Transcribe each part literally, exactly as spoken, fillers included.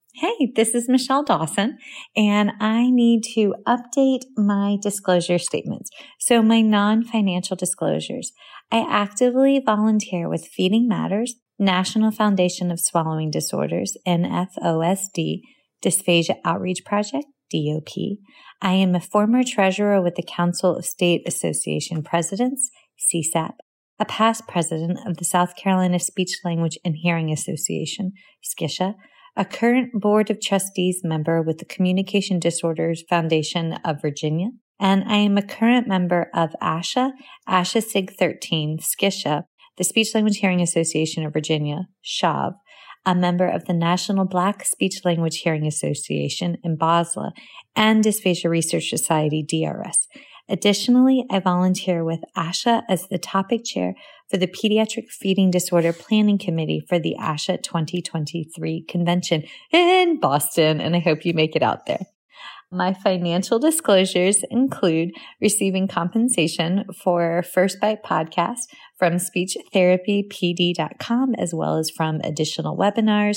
Hey, this is Michelle Dawson, and I need to update my disclosure statements. So my non-financial disclosures. I actively volunteer with Feeding Matters, National Foundation of Swallowing Disorders, N F O S D, Dysphagia Outreach Project, D O P. I am a former treasurer with the Council of State Association Presidents, C S A P, a past president of the South Carolina Speech, Language, and Hearing Association, S C I S H A, a current Board of Trustees member with the Communication Disorders Foundation of Virginia, and I am a current member of ASHA, ASHA SIG thirteen, S C I S H A, the Speech Language Hearing Association of Virginia, S H A V, a member of the National Black Speech Language Hearing Association in Basel, and Dysphagia Research Society, D R S. Additionally, I volunteer with ASHA as the topic chair for the Pediatric Feeding Disorder Planning Committee for the ASHA twenty twenty-three convention in Boston, and I hope you make it out there. My financial disclosures include receiving compensation for First Bite podcast from speech therapy p d dot com, as well as from additional webinars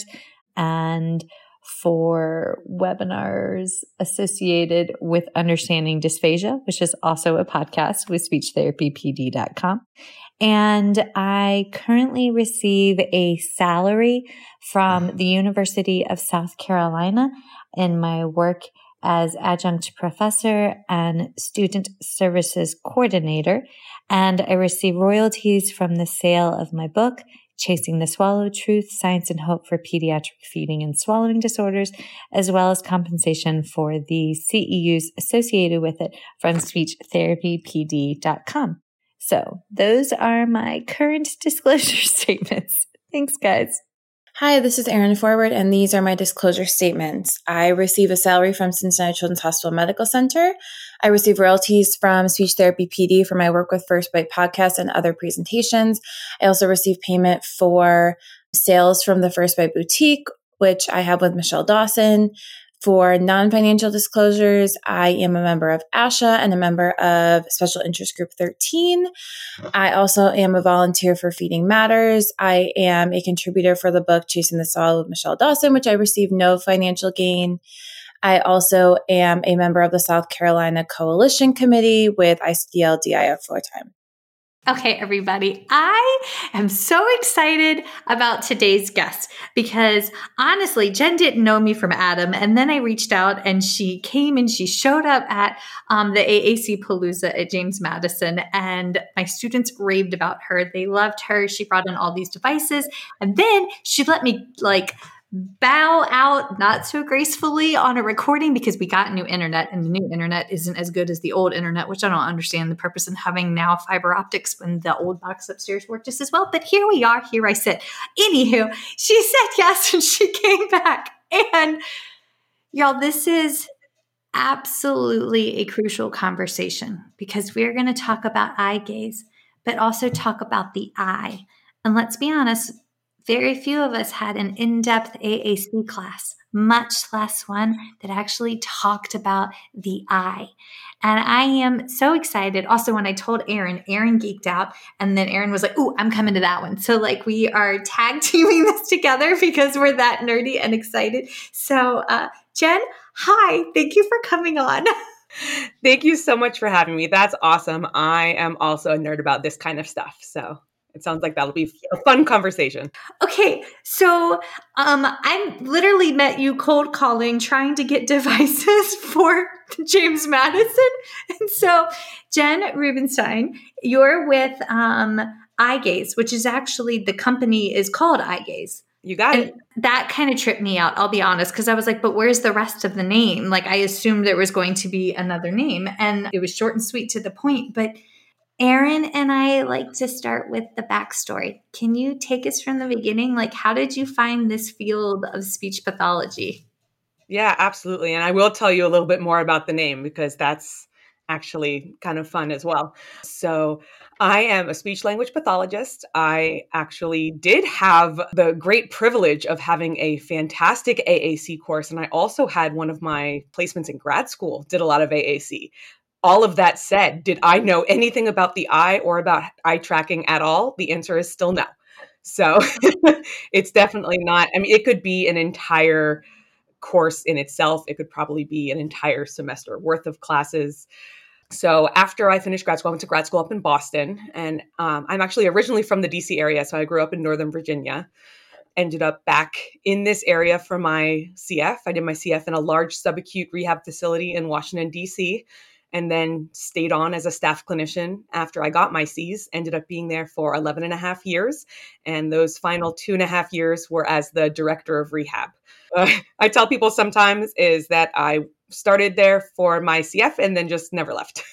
and for webinars associated with Understanding Dysphagia, which is also a podcast with speech therapy p d dot com. And I currently receive a salary from the University of South Carolina in my work as adjunct professor and student services coordinator. And I receive royalties from the sale of my book, Chasing the Swallow: Truth, Science, and Hope for Pediatric Feeding and Swallowing Disorders, as well as compensation for the C E Us associated with it from speech therapy p d dot com. So those are my current disclosure statements. Thanks, guys. Hi, this is Erin Forward, and these are my disclosure statements. I receive a salary from Cincinnati Children's Hospital Medical Center. I receive royalties from Speech Therapy P D for my work with First Bite podcast and other presentations. I also receive payment for sales from the First Bite Boutique, which I have with Michelle Dawson. For non-financial disclosures, I am a member of ASHA and a member of Special Interest Group thirteen. I also am a volunteer for Feeding Matters. I am a contributor for the book Chasing the Swallow with Michelle Dawson, which I receive no financial gain. I also am a member of the South Carolina Coalition Committee with I C D L D I F full-time. Okay, everybody, I am so excited about today's guest because honestly, Jen didn't know me from Adam. And then I reached out and she came and she showed up at um, the A A C Palooza at James Madison. And my students raved about her. They loved her. She brought in all these devices. And then she let me like bow out not so gracefully on a recording because we got new internet and the new internet isn't as good as the old internet, which I don't understand the purpose in having now fiber optics when the old box upstairs worked just as well. But here we are, here I sit. Anywho, she said yes and she came back. And y'all, this is absolutely a crucial conversation because we're going to talk about eye gaze, but also talk about the eye. And let's be honest, very few of us had an in-depth A A C class, much less one that actually talked about the eye. And I am so excited. Also, when I told Erin, Erin geeked out, and then Erin was like, ooh, I'm coming to that one. So like we are tag teaming this together because we're that nerdy and excited. So uh, Jen, hi, thank you for coming on. Thank you so much for having me. That's awesome. I am also a nerd about this kind of stuff. So it sounds like that'll be a fun conversation. Okay, so um, I literally met you cold calling, trying to get devices for James Madison. And so, Jen Rubenstein, you're with um, iGaze, which is actually the company is called iGaze. You got and it. That kind of tripped me out, I'll be honest, because I was like, but where's the rest of the name? Like, I assumed there was going to be another name, and it was short and sweet to the point, but Erin and I like to start with the backstory. Can you take us from the beginning? Like, how did you find this field of speech pathology? Yeah, absolutely. And I will tell you a little bit more about the name because that's actually kind of fun as well. So I am a speech language pathologist. I actually did have the great privilege of having a fantastic A A C course. And I also had one of my placements in grad school, did a lot of A A C. All of that said, did I know anything about the eye or about eye tracking at all? The answer is still no. So it's definitely not. I mean, it could be an entire course in itself. It could probably be an entire semester worth of classes. So after I finished grad school, I went to grad school up in Boston. And um, I'm actually originally from the D C area. So I grew up in Northern Virginia. Ended up back in this area for my C F. I did my C F in a large subacute rehab facility in Washington, D C, and then stayed on as a staff clinician after I got my C's. Ended up being there for eleven and a half years. And those final two and a half years were as the director of rehab. Uh, I tell people sometimes is that I started there for my C F and then just never left.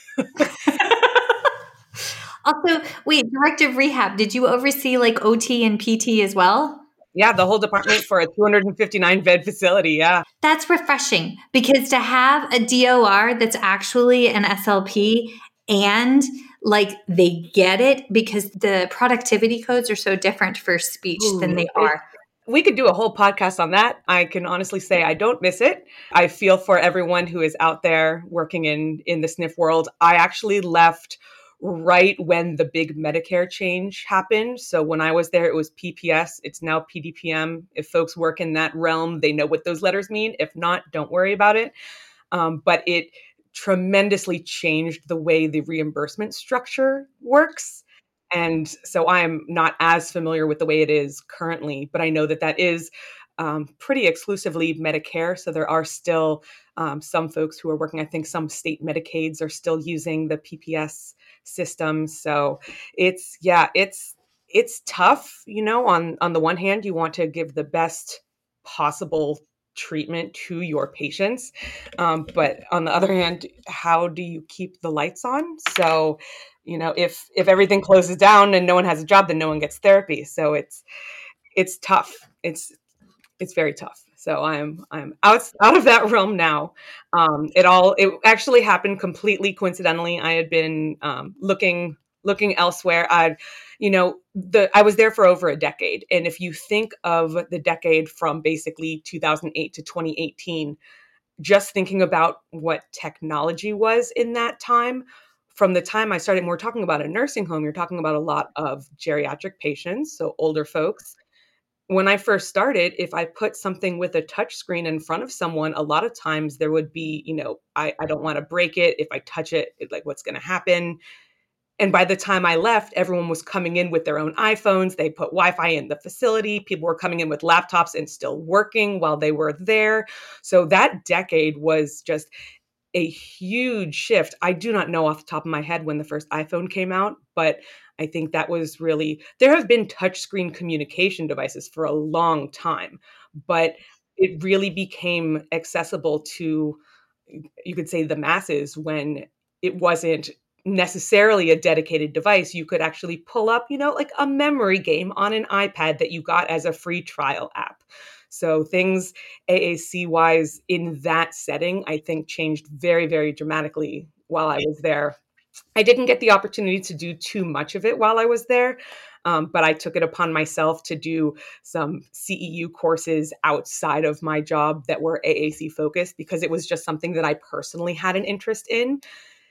Also, wait, director of rehab, did you oversee like O T and P T as well? Yeah, the whole department for a two hundred fifty-nine bed facility. Yeah. That's refreshing because to have a D O R that's actually an S L P and like they get it because the productivity codes are so different for speech Ooh, than they are. We could do a whole podcast on that. I can honestly say I don't miss it. I feel for everyone who is out there working in, in the S N F world. I actually left right when the big Medicare change happened. So when I was there, it was P P S. It's now P D P M. If folks work in that realm, they know what those letters mean. If not, don't worry about it. Um, but it tremendously changed the way the reimbursement structure works. And so I'm not as familiar with the way it is currently, but I know that that is um, pretty exclusively Medicare. So there are still um, some folks who are working. I think some state Medicaids are still using the P P S system. So it's, yeah, it's, it's tough. You know, on, on the one hand, you want to give the best possible treatment to your patients. Um, but on the other hand, how do you keep the lights on? So, you know, if, if everything closes down and no one has a job, then no one gets therapy. So it's, it's tough. It's, it's very tough. So I'm, I'm out, out of that realm now. Um, it all, it actually happened completely coincidentally. I had been um, looking, looking elsewhere. I, you know, the, I was there for over a decade. And if you think of the decade from basically two thousand eight to twenty eighteen, just thinking about what technology was in that time, from the time I started, and we're talking about a nursing home, you're talking about a lot of geriatric patients, so older folks. When I first started, if I put something with a touch screen in front of someone, a lot of times there would be, you know, I, I don't want to break it. If I touch it, it like what's going to happen? And by the time I left, everyone was coming in with their own iPhones. They put Wi-Fi in the facility. People were coming in with laptops and still working while they were there. So that decade was just a huge shift. I do not know off the top of my head when the first iPhone came out, but I think that was really, there have been touchscreen communication devices for a long time, but it really became accessible to, you could say, the masses when it wasn't necessarily a dedicated device. You could actually pull up, you know, like a memory game on an iPad that you got as a free trial app. So things A A C wise in that setting, I think changed very, very dramatically while I was there. I didn't get the opportunity to do too much of it while I was there, um, but I took it upon myself to do some C E U courses outside of my job that were A A C focused because it was just something that I personally had an interest in.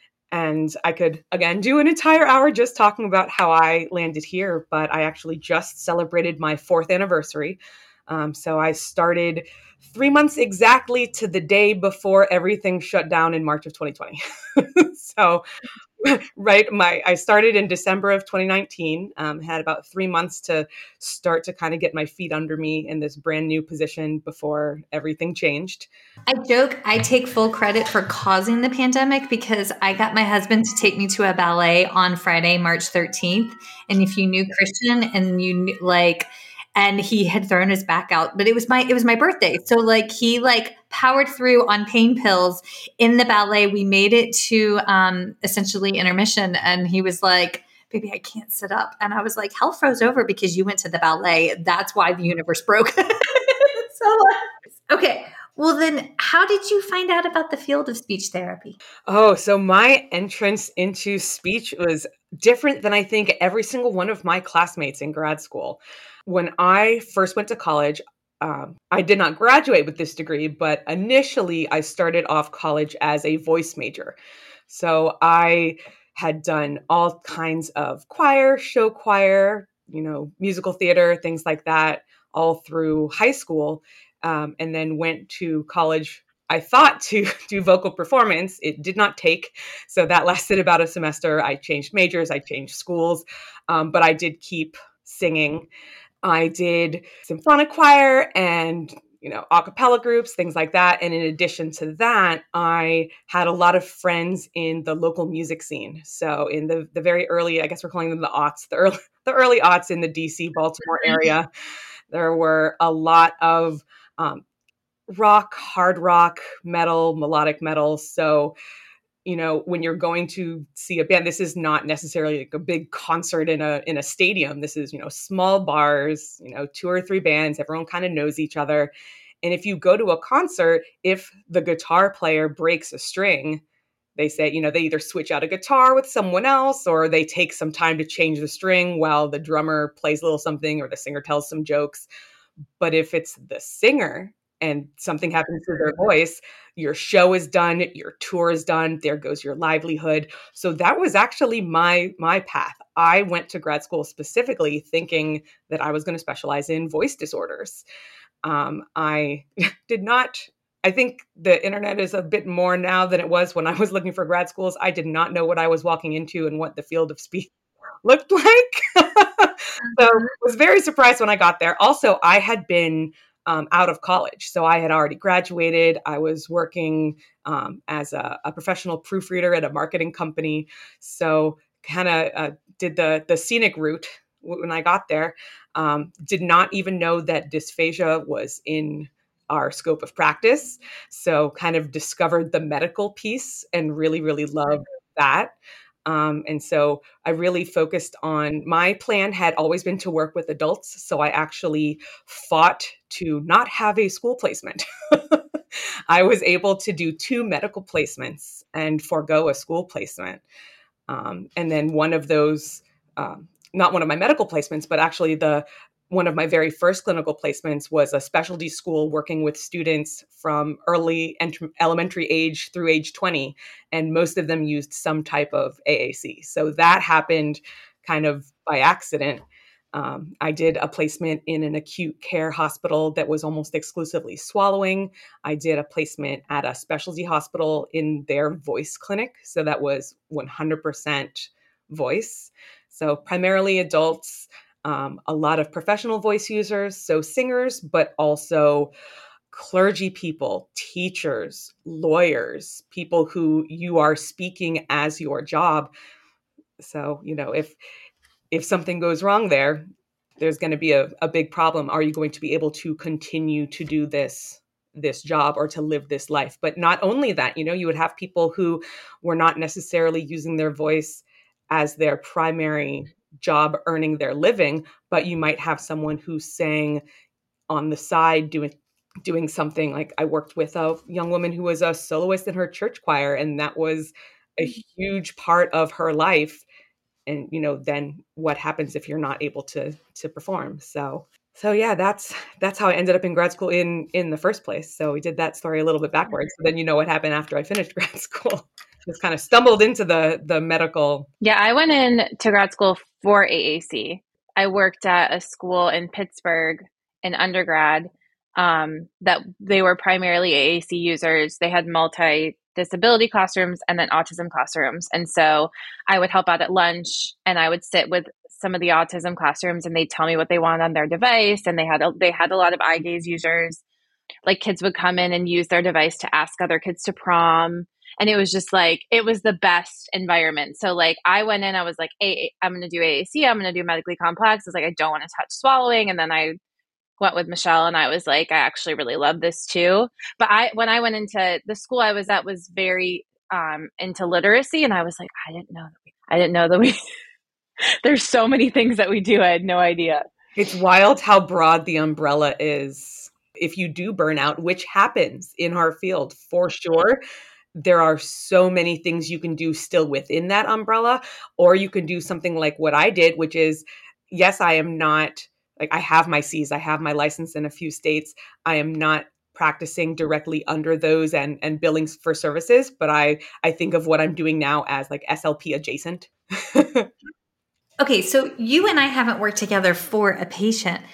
And I could, again, do an entire hour just talking about how I landed here, but I actually just celebrated my fourth anniversary. Um, so I started three months exactly to the day before everything shut down in March of twenty twenty. So, right, my I started in December of twenty nineteen, um, had about three months to start to kind of get my feet under me in this brand new position before everything changed. I joke, I take full credit for causing the pandemic because I got my husband to take me to a ballet on Friday, March thirteenth. And if you knew Christian and you knew, like, and he had thrown his back out, but it was my, it was my birthday. So like he like powered through on pain pills in the ballet. We made it to um, essentially intermission. And he was like, baby, I can't sit up. And I was like, hell froze over because you went to the ballet. That's why the universe broke. So, okay. Well, then how did you find out about the field of speech therapy? Oh, so my entrance into speech was different than I think every single one of my classmates in grad school. When I first went to college, um, I did not graduate with this degree, but initially I started off college as a voice major. So I had done all kinds of choir, show choir, you know, musical theater, things like that, all through high school. um, and then went to college. I thought to do vocal performance. It did not take. So that lasted about a semester. I changed majors, I changed schools, um, but I did keep singing. I did symphonic choir and, you know, a cappella groups, things like that. And in addition to that, I had a lot of friends in the local music scene. So in the, the very early, I guess we're calling them the aughts, the early, the early aughts in the D C, Baltimore area, there were a lot of um, rock, hard rock, metal, melodic metal. So, you know, when you're going to see a band, this is not necessarily like a big concert in a in a stadium. This is, you know, small bars, you know, two or three bands. Everyone kind of knows each other. And if you go to a concert, if the guitar player breaks a string, they say, you know, they either switch out a guitar with someone else or they take some time to change the string while the drummer plays a little something or the singer tells some jokes. But if it's the singer and something happens to their voice, your show is done, your tour is done, there goes your livelihood. So that was actually my my path. I went to grad school specifically thinking that I was going to specialize in voice disorders. Um, I did not, I think the internet is a bit more now than it was when I was looking for grad schools. I did not know what I was walking into and what the field of speech looked like. So I was very surprised when I got there. Also, I had been um, out of college. So I had already graduated. I was working um, as a, a professional proofreader at a marketing company. So kind of uh, did the, the scenic route when I got there. Um, did not even know that dysphagia was in our scope of practice. So kind of discovered the medical piece and really, really loved that. Um, and so I really focused on, my plan had always been to work with adults. So I actually fought to not have a school placement. I was able to do two medical placements and forego a school placement. Um, and then one of those, um, not one of my medical placements, but actually the one of my very first clinical placements was a specialty school working with students from early ent- elementary age through age twenty. And most of them used some type of A A C. So that happened kind of by accident. Um, I did a placement in an acute care hospital that was almost exclusively swallowing. I did a placement at a specialty hospital in their voice clinic. So that was one hundred percent voice. So primarily adults. Um, a lot of professional voice users, so singers, but also clergy people, teachers, lawyers, people who you are speaking as your job. So, you know, if if something goes wrong there, there's going to be a, a big problem. Are you going to be able to continue to do this this job or to live this life? But not only that, you know, you would have people who were not necessarily using their voice as their primary job earning their living, but you might have someone who sang on the side doing doing something. Like I worked with a young woman who was a soloist in her church choir, and that was a huge part of her life. And, you know, then what happens if you're not able to to perform? So so yeah, that's that's how I ended up in grad school in in the first place. So we did that story a little bit backwards. So then you know what happened after I finished grad school. Just kind of stumbled into the the medical. Yeah, I went in to grad school for A A C. I worked at a school in Pittsburgh in undergrad um, that they were primarily A A C users. They had multi-disability classrooms and then autism classrooms. And so I would help out at lunch and I would sit with some of the autism classrooms and they'd tell me what they wanted on their device. And they had a, they had a lot of eye gaze users. Like kids would come in and use their device to ask other kids to prom. And it was just like, it was the best environment. So like I went in, I was like, hey, I'm going to do A A C. I'm going to do medically complex. I was like, I don't want to touch swallowing. And then I went with Michelle and I was like, I actually really love this too. But I, when I went into the school I was at was very um, into literacy. And I was like, I didn't know that we, I didn't know that we, there's so many things that we do. I had no idea. It's wild how broad the umbrella is. If you do burn out, which happens in our field for sure, there are so many things you can do still within that umbrella, or you can do something like what I did, which is, yes, I am not, like I have my C's, I have my license in a few states. I am not practicing directly under those and, and billing for services, but I, I think of what I'm doing now as like S L P adjacent. Okay, so you and I haven't worked together for a patient.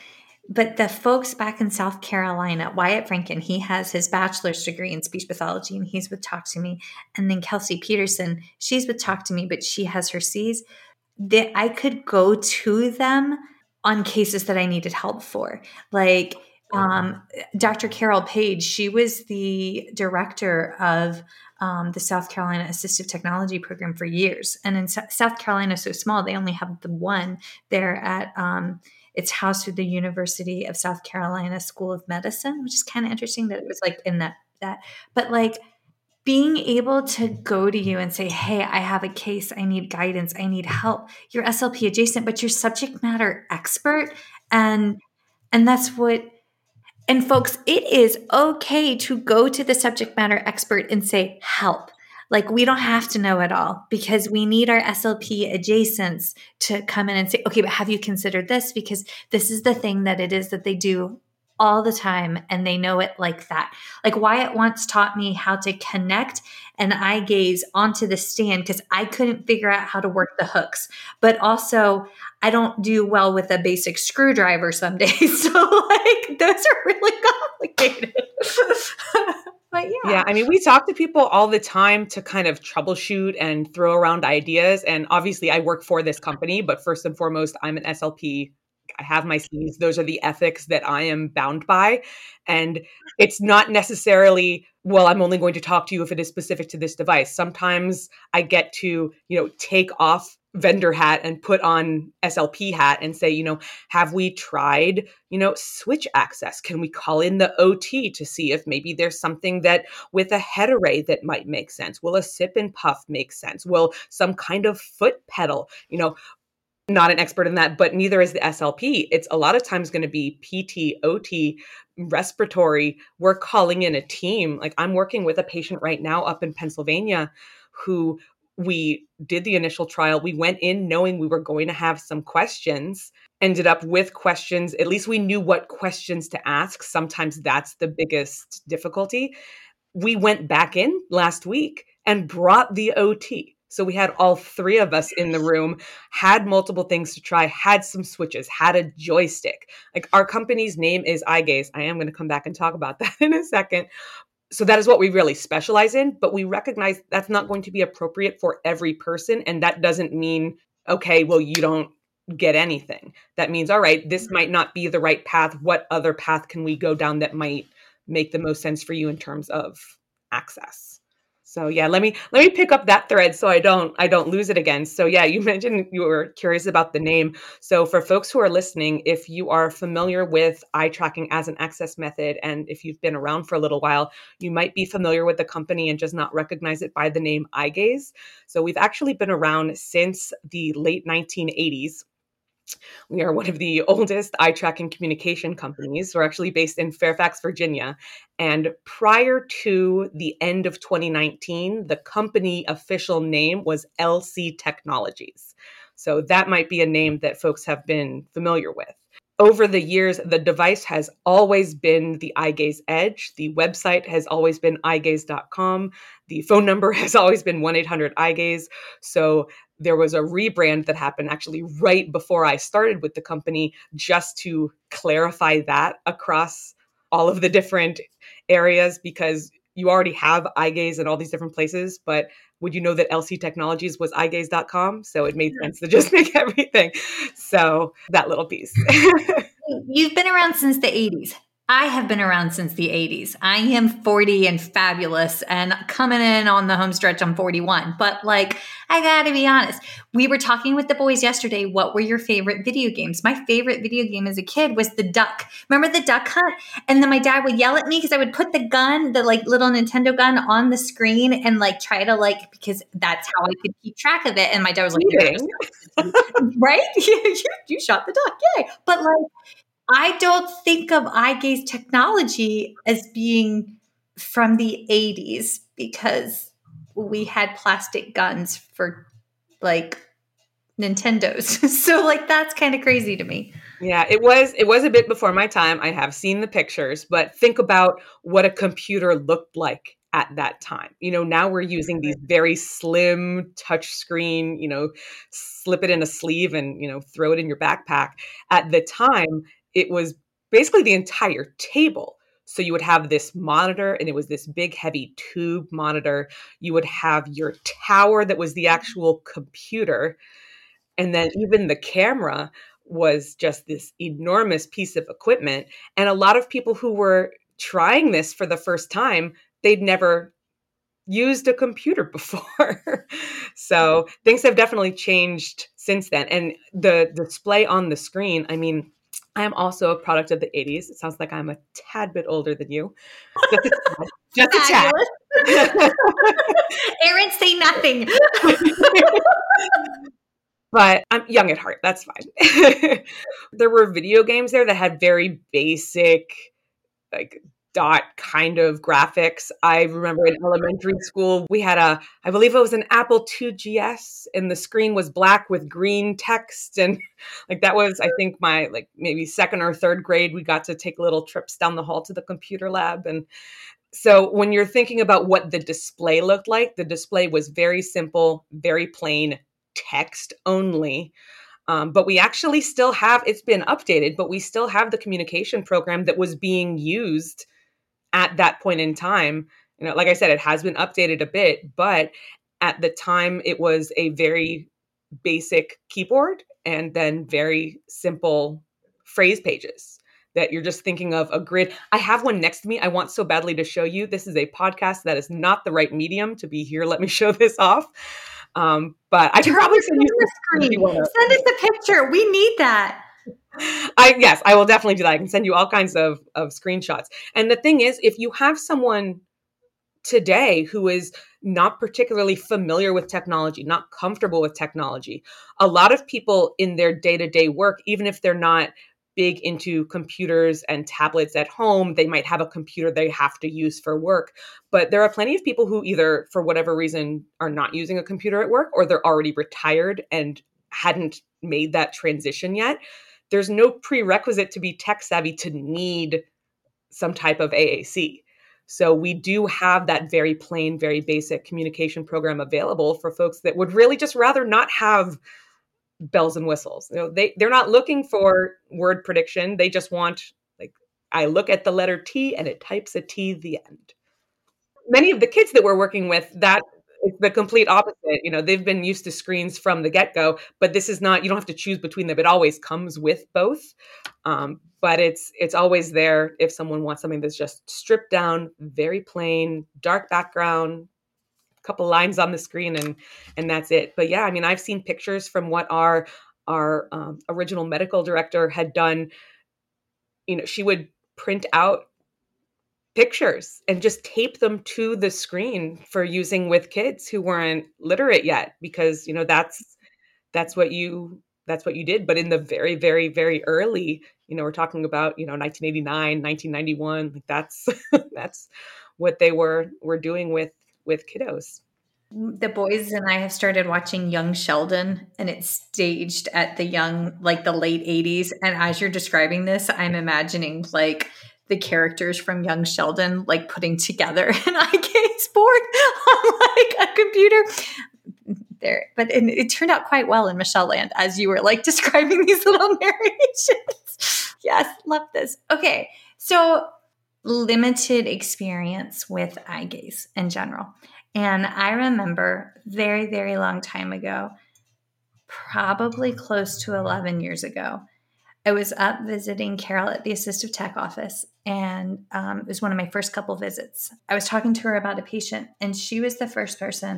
but the folks back in South Carolina, Wyatt Franken, he has his bachelor's degree in speech pathology and he's with Talk to Me. And then Kelsey Peterson, she's with Talk to Me, but she has her C's. That I could go to them on cases that I needed help for. Like um, Doctor Carol Page, she was the director of um, the South Carolina Assistive Technology Program for years. And in S- South Carolina, so small, they only have the one there at um, it's housed through the University of South Carolina School of Medicine, which is kind of interesting that it was like in that, that, but like being able to go to you and say, hey, I have a case, I need guidance, I need help. You're S L P adjacent, but you're subject matter expert. And, and that's what, and folks, it is okay to go to the subject matter expert and say, help. Like we don't have to know it all because we need our S L P adjacents to come in and say, okay, but have you considered this? Because this is the thing that it is that they do all the time and they know it like that. Like Wyatt once taught me how to connect an eye gaze onto the stand because I couldn't figure out how to work the hooks. But also I don't do well with a basic screwdriver some days. So like those are really complicated. But yeah. Yeah, I mean, we talk to people all the time to kind of troubleshoot and throw around ideas. And obviously I work for this company, but first and foremost, I'm an S L P. I have my C's. Those are the ethics that I am bound by. And it's not necessarily, well, I'm only going to talk to you if it is specific to this device. Sometimes I get to, you know, take off vendor hat and put on S L P hat and say, you know, have we tried, you know, switch access? Can we call in the O T to see if maybe there's something that with a head array that might make sense? Will a sip and puff make sense? Will some kind of foot pedal, you know, not an expert in that, but neither is the S L P. It's a lot of times going to be P T, O T, respiratory. We're calling in a team. Like I'm working with a patient right now up in Pennsylvania who we did the initial trial. We went in knowing we were going to have some questions, ended up with questions. At least we knew what questions to ask. Sometimes that's the biggest difficulty. We went back in last week and brought the O T. So we had all three of us in the room, had multiple things to try, had some switches, had a joystick. Like our company's name is iGaze. I am going to come back and talk about that in a second. So that is what we really specialize in, but we recognize that's not going to be appropriate for every person. And that doesn't mean, okay, well, you don't get anything. That means, all right, this might not be the right path. What other path can we go down that might make the most sense for you in terms of access? So yeah, let me let me pick up that thread so I don't I don't lose it again. So yeah, you mentioned you were curious about the name. So for folks who are listening, if you are familiar with eye tracking as an access method, and if you've been around for a little while, you might be familiar with the company and just not recognize it by the name iGaze. So we've actually been around since the late nineteen eighties. We are one of the oldest eye tracking communication companies. We're actually based in Fairfax, Virginia. And prior to the end of twenty nineteen, the company official name was L C Technologies. So that might be a name that folks have been familiar with. Over the years, the device has always been the iGaze Edge. The website has always been i gaze dot com. The phone number has always been one eight hundred I gaze. So there was a rebrand that happened actually right before I started with the company, just to clarify that across all of the different areas, because you already have iGaze in all these different places, but would you know that L C Technologies was i gaze dot com? So it made sense to just make everything. So that little piece. You've been around since the eighties. I have been around since the eighties. I am forty and fabulous and coming in on the home stretch, I'm forty-one. But like, I gotta be honest. We were talking with the boys yesterday. What were your favorite video games? My favorite video game as a kid was the Duck. Remember the Duck Hunt? And then my dad would yell at me because I would put the gun, the like little Nintendo gun on the screen and like try to like, because that's how I could keep track of it. And my dad was like, right? you, you shot the duck. Yay. But like, I don't think of iGaze technology as being from the eighties because we had plastic guns for like Nintendos. So like that's kind of crazy to me. Yeah, it was it was a bit before my time. I have seen the pictures, but think about what a computer looked like at that time. You know, now we're using these very slim touch screen, you know, slip it in a sleeve and, you know, throw it in your backpack. At the time, it was basically the entire table. So you would have this monitor, and it was this big, heavy tube monitor. You would have your tower that was the actual computer. And then even the camera was just this enormous piece of equipment. And a lot of people who were trying this for the first time, they'd never used a computer before. So things have definitely changed since then. And the display on the screen, I mean, I am also a product of the eighties. It sounds like I'm a tad bit older than you. Just a tad. Just a tad. Erin, say nothing. But I'm young at heart. That's fine. There were video games there that had very basic, like, dot kind of graphics. I remember in elementary school, we had a, I believe it was an Apple two G S, and the screen was black with green text. And like, that was, I think, my like maybe second or third grade. We got to take little trips down the hall to the computer lab. And so when you're thinking about what the display looked like, the display was very simple, very plain, text only. Um, but we actually still have, it's been updated, but we still have the communication program that was being used at that point in time. You know, like I said, it has been updated a bit, but at the time it was a very basic keyboard and then very simple phrase pages that you're just thinking of a grid. I have one next to me. I want so badly to show you. This is a podcast. That is not the right medium to be here. Let me show this off. Um, but I can probably send you the screen. Send us a picture. We need that. I yes, I will definitely do that. I can send you all kinds of, of screenshots. And the thing is, if you have someone today who is not particularly familiar with technology, not comfortable with technology, a lot of people in their day-to-day work, even if they're not big into computers and tablets at home, they might have a computer they have to use for work. But there are plenty of people who either, for whatever reason, are not using a computer at work, or they're already retired and hadn't made that transition yet. There's no prerequisite to be tech savvy to need some type of A A C. So we do have that very plain, very basic communication program available for folks that would really just rather not have bells and whistles. You know, they, they're not looking for word prediction. They just want, like, I look at the letter T and it types a T the end. Many of the kids that we're working with, that it's the complete opposite. You know, they've been used to screens from the get-go, but this is not, you don't have to choose between them. It always comes with both. Um, but it's it's always there if someone wants something that's just stripped down, very plain, dark background, a couple lines on the screen, and and that's it. But yeah, I mean, I've seen pictures from what our our um, original medical director had done. You know, she would print out pictures and just tape them to the screen for using with kids who weren't literate yet, because, you know, that's, that's what you, that's what you did. But in the very, very, very early, you know, we're talking about, you know, nineteen eighty-nine, nineteen ninety-one, like that's, that's what they were, were doing with, with kiddos. The boys and I have started watching Young Sheldon, and it's staged at the young, like the late eighties. And as you're describing this, I'm imagining like the characters from Young Sheldon, like putting together an iGaze board on like a computer there. But it, it turned out quite well in Michelle Land, as you were like describing these little narrations. Yes, love this. Okay. So limited experience with iGaze in general. And I remember very, very long time ago, probably close to eleven years ago, I was up visiting Carol at the assistive tech office, and um, it was one of my first couple visits. I was talking to her about a patient, and she was the first person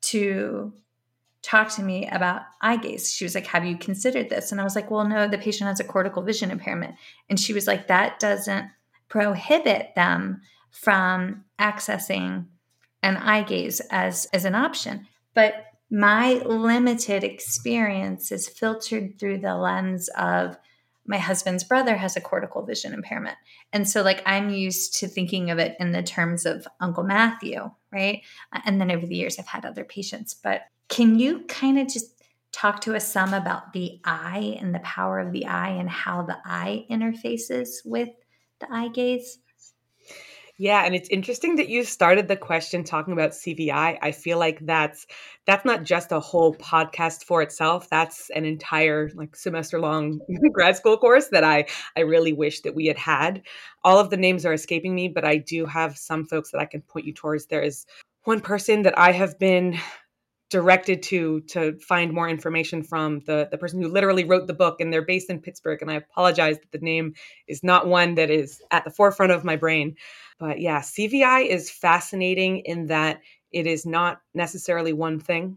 to talk to me about iGaze. She was like, have you considered this? And I was like, well, no, the patient has a cortical vision impairment. And she was like, that doesn't prohibit them from accessing an iGaze as, as an option. But my limited experience is filtered through the lens of my husband's brother has a cortical vision impairment. And so like I'm used to thinking of it in the terms of Uncle Matthew, right? And then over the years, I've had other patients. But can you kind of just talk to us some about the eye and the power of the eye and how the eye interfaces with the iGaze? Yeah, and it's interesting that you started the question talking about C V I. I I feel like that's that's not just a whole podcast for itself. That's an entire like semester long grad school course that I I really wish that we had had. All of the names are escaping me, but I do have some folks that I can point you towards. There is one person that I have been directed to to find more information from, the the person who literally wrote the book, and they're based in Pittsburgh, and I apologize that the name is not one that is at the forefront of my brain. But yeah, C V I is fascinating in that it is not necessarily one thing.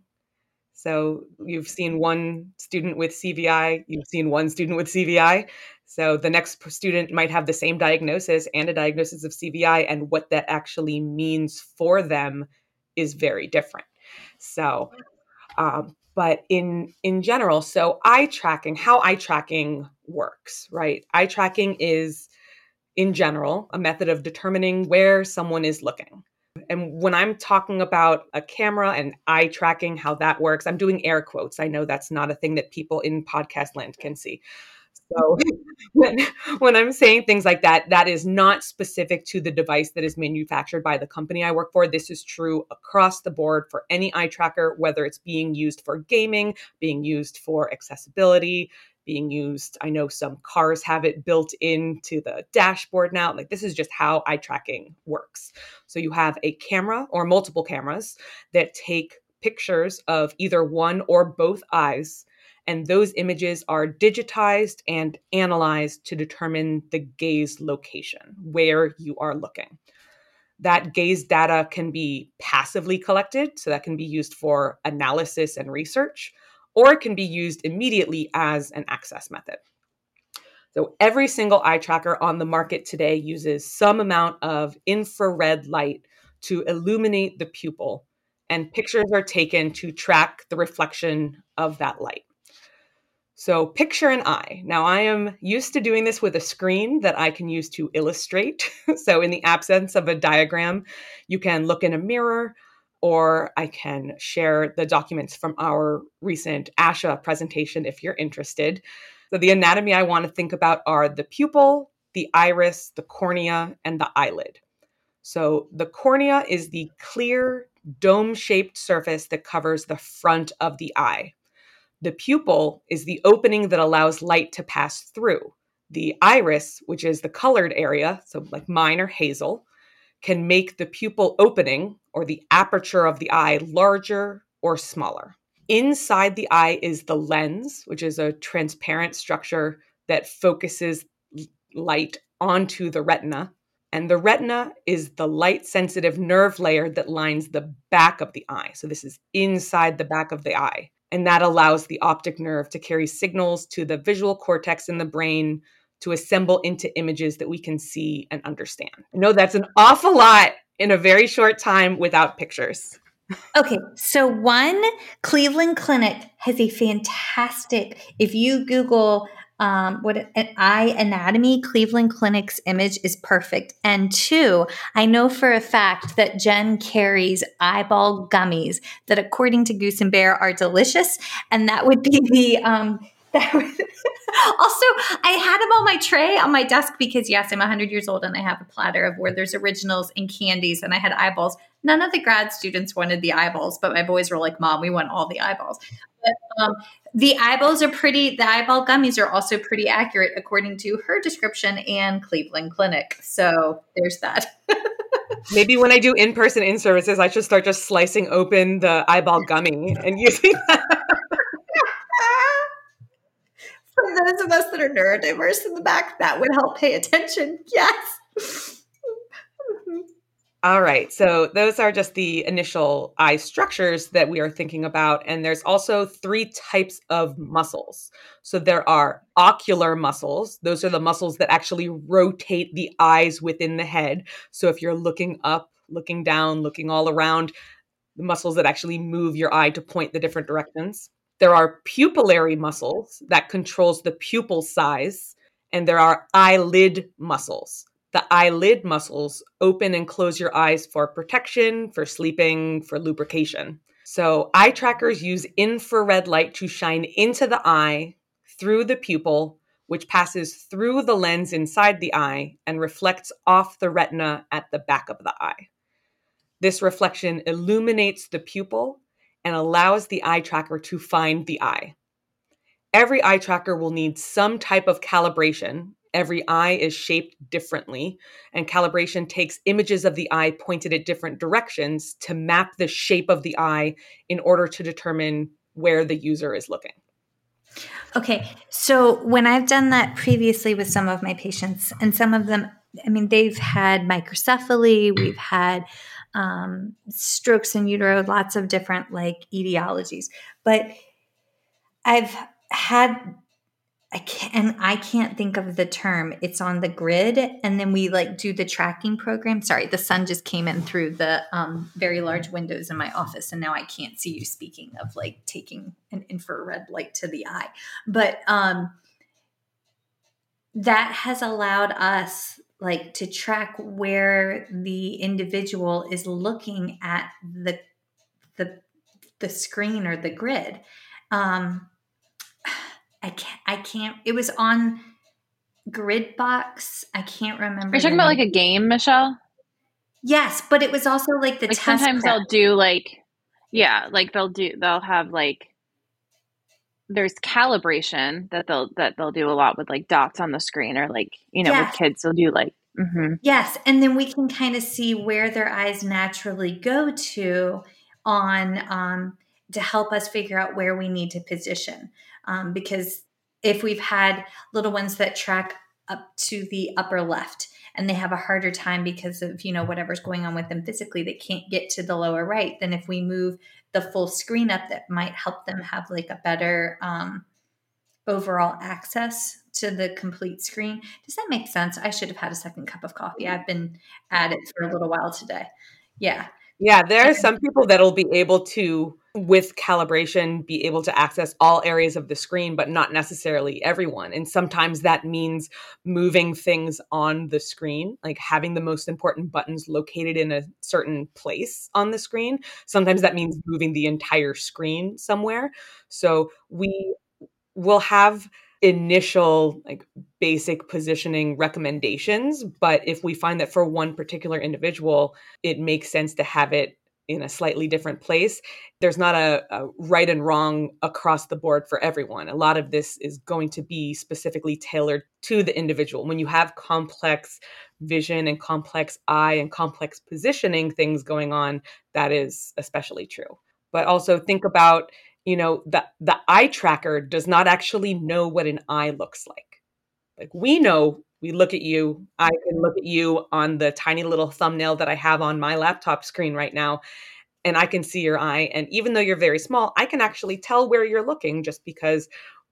So you've seen one student with C V I, you've seen one student with C V I. So the next p- student might have the same diagnosis and a diagnosis of C V I, and what that actually means for them is very different. So, um, but in in general, so eye tracking, how eye tracking works, right? Eye tracking is, in general, a method of determining where someone is looking. And when I'm talking about a camera and eye tracking, how that works, I'm doing air quotes. I know that's not a thing that people in podcast land can see. So when, when I'm saying things like that, that is not specific to the device that is manufactured by the company I work for. This is true across the board for any eye tracker, whether it's being used for gaming, being used for accessibility, being used. I know some cars have it built into the dashboard now. Like, this is just how eye tracking works. So you have a camera or multiple cameras that take pictures of either one or both eyes, and those images are digitized and analyzed to determine the gaze location, where you are looking. That gaze data can be passively collected, so that can be used for analysis and research, or it can be used immediately as an access method. So every single eye tracker on the market today uses some amount of infrared light to illuminate the pupil, and pictures are taken to track the reflection of that light. So picture an eye. Now, I am used to doing this with a screen that I can use to illustrate. So in the absence of a diagram, you can look in a mirror, or I can share the documents from our recent ASHA presentation if you're interested. So the anatomy I want to think about are the pupil, the iris, the cornea, and the eyelid. So the cornea is the clear, dome-shaped surface that covers the front of the eye. The pupil is the opening that allows light to pass through. The iris, which is the colored area, so like mine or hazel, can make the pupil opening, or the aperture of the eye, larger or smaller. Inside the eye is the lens, which is a transparent structure that focuses light onto the retina. And the retina is the light-sensitive nerve layer that lines the back of the eye. So this is inside the back of the eye. And that allows the optic nerve to carry signals to the visual cortex in the brain to assemble into images that we can see and understand. I know that's an awful lot in a very short time without pictures. Okay, so one, Cleveland Clinic has a fantastic, if you Google um, what an eye anatomy, Cleveland Clinic's image is perfect. And two, I know for a fact that Jen carries eyeball gummies that, according to Goose and Bear, are delicious. And that would be the um, that would also, I had them on my tray on my desk because, yes, I'm one hundred years old and I have a platter of Werther's Originals and candies, and I had eyeballs. None of the grad students wanted the eyeballs, but my boys were like, Mom, we want all the eyeballs. But, um, the eyeballs are pretty, the eyeball gummies are also pretty accurate according to her description and Cleveland Clinic. So there's that. Maybe when I do in-person in-services, I should start just slicing open the eyeball gummy and using that. For those of us that are neurodiverse in the back, that would help pay attention. Yes. All right. So those are just the initial eye structures that we are thinking about. And there's also three types of muscles. So there are ocular muscles. Those are the muscles that actually rotate the eyes within the head. So if you're looking up, looking down, looking all around, the muscles that actually move your eye to point the different directions. There are pupillary muscles that controls the pupil size. And there are eyelid muscles. The eyelid muscles open and close your eyes for protection, for sleeping, for lubrication. So eye trackers use infrared light to shine into the eye through the pupil, which passes through the lens inside the eye and reflects off the retina at the back of the eye. This reflection illuminates the pupil and allows the eye tracker to find the eye. Every eye tracker will need some type of calibration. Every eye is shaped differently, and calibration takes images of the eye pointed at different directions to map the shape of the eye in order to determine where the user is looking. Okay, so when I've done that previously with some of my patients, and some of them, I mean, they've had microcephaly, we've had um, strokes in utero, lots of different like etiologies, but I've had, I can't, and I can't think of the term. It's on the grid, and then we like do the tracking program. Sorry, the sun just came in through the um, very large windows in my office, and now I can't see you. Speaking of like taking an infrared light to the eye, but um, that has allowed us like to track where the individual is looking at the the the screen or the grid. Um, I can't, I can't, it was on Gridbox. I can't remember. Are you talking about like a game, Michelle? Yes, but it was also like the like test sometimes prep. they'll do like, yeah, like they'll do, they'll have like, there's calibration that they'll, that they'll do a lot with like dots on the screen, or like, you know, Yes. with kids, they'll do like, mm-hmm. Yes. And then we can kind of see where their eyes naturally go to on, um, to help us figure out where we need to position. Um, because if we've had little ones that track up to the upper left and they have a harder time because of, you know, whatever's going on with them physically, they can't get to the lower right. Then if we move the full screen up, that might help them have like a better um, overall access to the complete screen. Does that make sense? I should have had a second cup of coffee. I've been at it for a little while today. Yeah. Yeah, there are some people that'll be able to, with calibration, be able to access all areas of the screen, but not necessarily everyone. And sometimes that means moving things on the screen, like having the most important buttons located in a certain place on the screen. Sometimes that means moving the entire screen somewhere. So we will have initial like basic positioning recommendations, but if we find that for one particular individual it makes sense to have it in a slightly different place, there's not a, a right and wrong across the board for everyone. A lot of this is going to be specifically tailored to the individual. When you have complex vision and complex eye and complex positioning things going on, that is especially true. But also think about, you know, the, the eye tracker does not actually know what an eye looks like. Like we know, we look at you, I can look at you on the tiny little thumbnail that I have on my laptop screen right now, and I can see your eye. And even though you're very small, I can actually tell where you're looking just because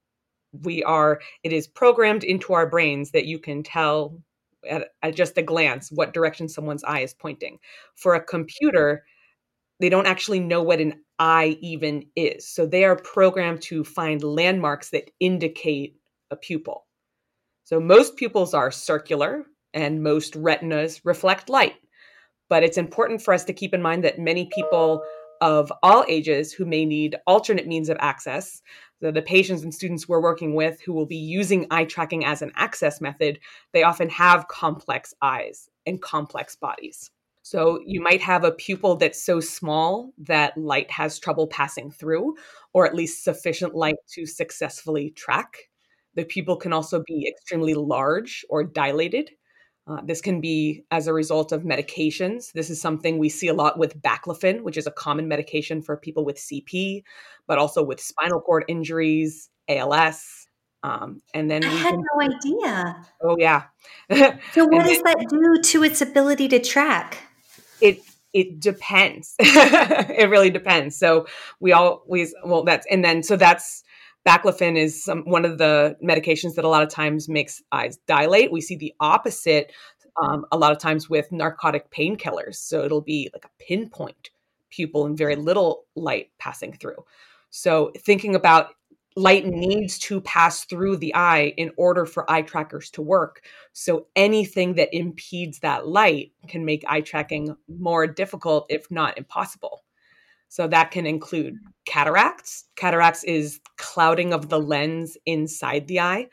we are, it is programmed into our brains that you can tell at, at just a glance what direction someone's eye is pointing. For a computer, they don't actually know what an eye even is. So they are programmed to find landmarks that indicate a pupil. So most pupils are circular and most retinas reflect light. But it's important for us to keep in mind that many people of all ages who may need alternate means of access, so the patients and students we're working with who will be using eye tracking as an access method, they often have complex eyes and complex bodies. So you might have a pupil that's so small that light has trouble passing through, or at least sufficient light to successfully track. The pupil can also be extremely large or dilated. Uh, this can be as a result of medications. This is something we see a lot with baclofen, which is a common medication for people with C P, but also with spinal cord injuries, A L S. Um, and then I we had can, no idea. Oh, yeah. So what And does that do to its ability to track? It it depends. It really depends. So we always, well, that's, and then, so that's, baclofen is some, one of the medications that a lot of times makes eyes dilate. We see the opposite um, a lot of times with narcotic painkillers. So it'll be like a pinpoint pupil and very little light passing through. So thinking about light needs to pass through the eye in order for eye trackers to work. So anything that impedes that light can make eye tracking more difficult, if not impossible. So that can include cataracts. Cataracts is clouding of the lens inside the eye.